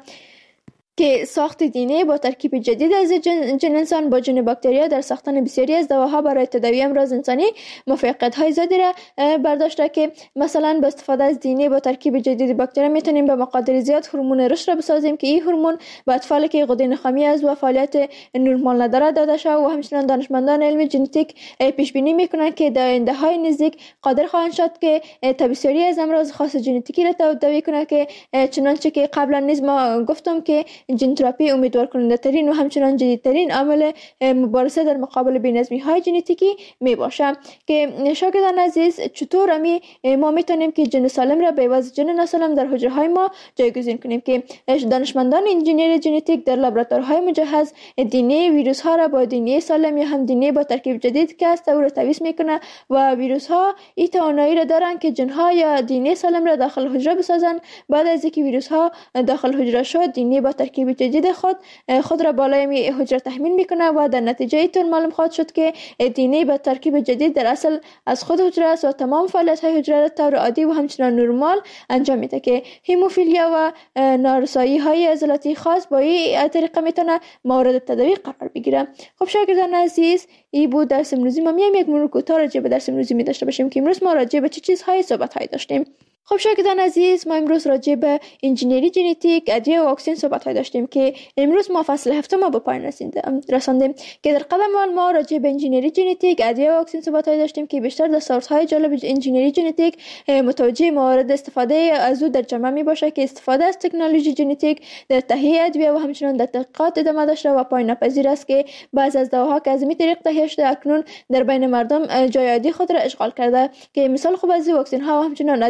که ساخت دی با ترکیب جدید از ژن انسان با ژن باکتریا در ساختن بسیاری از دواها برای تداوی امراض انسانی موفقیت‌های زیادی را برداشته که مثلا با استفاده از دی با ترکیب جدید باکتریا میتونیم به مقادیر زیاد هورمون رشد را بسازیم که این هورمون به اطفالی که غده نخامی از و فعالیت نورمال نداره داده شده و همچنین دانشمندان علم ژنتیک پیش بینی میکنند که در آینده‌های نزدیک قادر خواهند شد که بسیاری از امراض خاص ژنتیکی را تداوی کنند که چنانچه که قبلا نیز ما گفتم که ژن تراپی امیدوار کننده ترین و همچنان جدیدترین عامل مبارزه در مقابل بی‌نظمی های ژنتیکی می باشه. که شاگردان عزیز، چطور ما میتونیم که ژن سالم را به عوض ژن ناسالم در حجره های ما جایگزین کنیم که دانشمندان انجینری ژنتیک در لابراتوارهای مجهز دی ویروس ها را با دی سالم یا هم دی با ترکیب جدید که است او را تمیز میکنه و ویروس ها این توانایی را دارند که ژن ها یا دی سالم را داخل حجره بسازند. بعد از اینکه ویروس ها داخل حجره شد، دی با ترکیب جدید خود را بالای حجره تحمیل میکنه و در نتیجه اینطور معلوم خواهد شد که دی به ترکیب جدید در اصل از خود حجره است و تمام فعالیت های حجره را طور عادی و همچنان نرمال انجام میده که هموفیلیا و نارسایی های عضلاتی خاص با این طریقه میتونه مورد تداوی قرار بگیره. خب شاگردان عزیز، این بود درس امروزی. ما میایم یک مرور کوتاه راجع به درس امروزی می داشته باشیم که امروز ما راجع به چه چیزهای صحبت های داشتیم. خب شاگردان عزیز، ما امروز راجع به انجینری ژنتیک، ادویه و واکسن صحبت های داشتیم که امروز ما فصل هفتم ما به پایان رساندیم که در قدم اول ما راجع به انجینری ژنتیک، ادویه و واکسن صحبت های داشتیم که بیشتر دستاوردهای جالب انجینری ژنتیک متوجه موارد استفاده از او در جامعه می باشه که استفاده از تکنولوژی ژنتیک در تهیه ادویه و همچنین در تحقیقات ادامه داشته و پایان ناپذیر است که بعضی از دواها که از این طریق تهیه شده اکنون در بین مردم جای عادی خود را اشغال کرده که مثال خوب از واکسن ها و همچنین ادویه جدید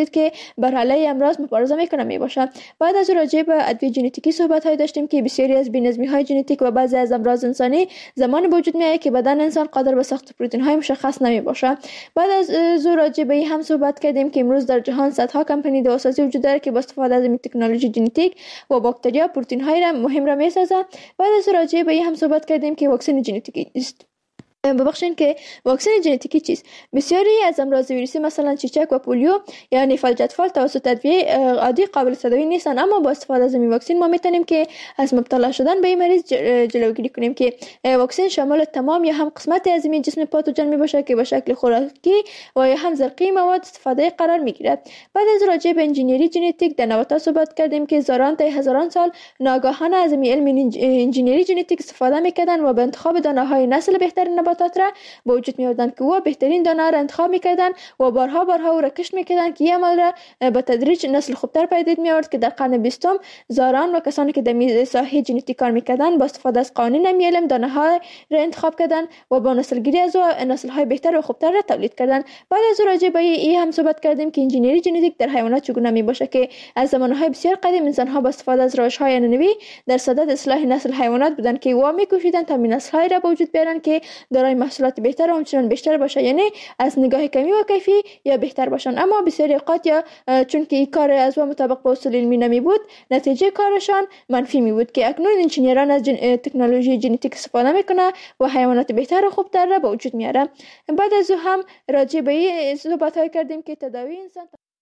وجود که بر علیه امراض مبارزه میکنه میباشه. بعد از راجع به ادویه ژنتیکی صحبت های داشتیم که بسیاری از بی‌نظمی های ژنتیک و بعضی از امراض انسانی زمان وجود میاد که بدن انسان قادر به ساخت پروتئین های مشخص نمیباشه. بعد از راجع به هم صحبت کردیم که امروز در جهان صدها کمپانی داروسازی وجود داره که با استفاده از تکنولوژی ژنتیک و باکتریا پروتئین های مهم را میسازه. بعد از راجع به هم صحبت کردیم که واکسن ژنتیکی است. ببخشید که واکسن ژنتیکی چیست؟ بسیاری از امراض ویروسی مثلا چیچک و پولیو یعنی فلج اطفال توسط ادویه عادی قابل تداوی نیستن، اما با استفاده از این واکسن ما میتونیم که از مبتلا شدن به این مریض جلوگیری کنیم که واکسن شامل تمام یا هم قسمت از این جسم پاتوژن میباشه که به شکل خوراکی و یا هم زرقی مواد استفاده قرار میگیرد. بعد از راجع به انجینیری ژنتیک در نباتات صحبت کردیم که هزاران تا هزاران سال ناگهانه از علم انجینیری ژنتیک استفاده میکردن و به انتخاب دانه های نسل بهترین نباتات را به وجود می آوردند که او بهترین دانه را انتخاب میکردند و بارها او را کشت میکردند که این عمل را به تدریج نسل خوبتر پدید می آورد که در قرن 20 زاران و کسانی که در ساحه ژنتیک کار میکردند با استفاده از قوانین علم دانه ها را انتخاب کردند و با نسل گیری از نسل های بهتر و خوبتر را تولید کردند. بعد از راجع به این هم صحبت کردیم که انجینیری ژنتیک در حیوانات چگونه می باشه که از زمانهای بسیار قدیم انسان ها با استفاده از روش های عنعنوی در صدد اصلاح نسل حیوانات بودند که او میکوشیدند تا نسل های را به وجود بیارند که دارای محصولات بهتر و همچنان بیشتر باشه، یعنی از نگاه کمی و کیفی یا بهتر باشن. اما بسیاری اوقات یا چون که این کار از و مطابق با اصول علمی نمی بود نتیجه کارشان منفی می بود که اکنون انجینیران از تکنولوژی ژنتیک استفاده میکنه و حیوانات بهتر و خوبتر را به وجود میاره. بعد از هم راجع به این صحبت های کردیم که تداوی انسان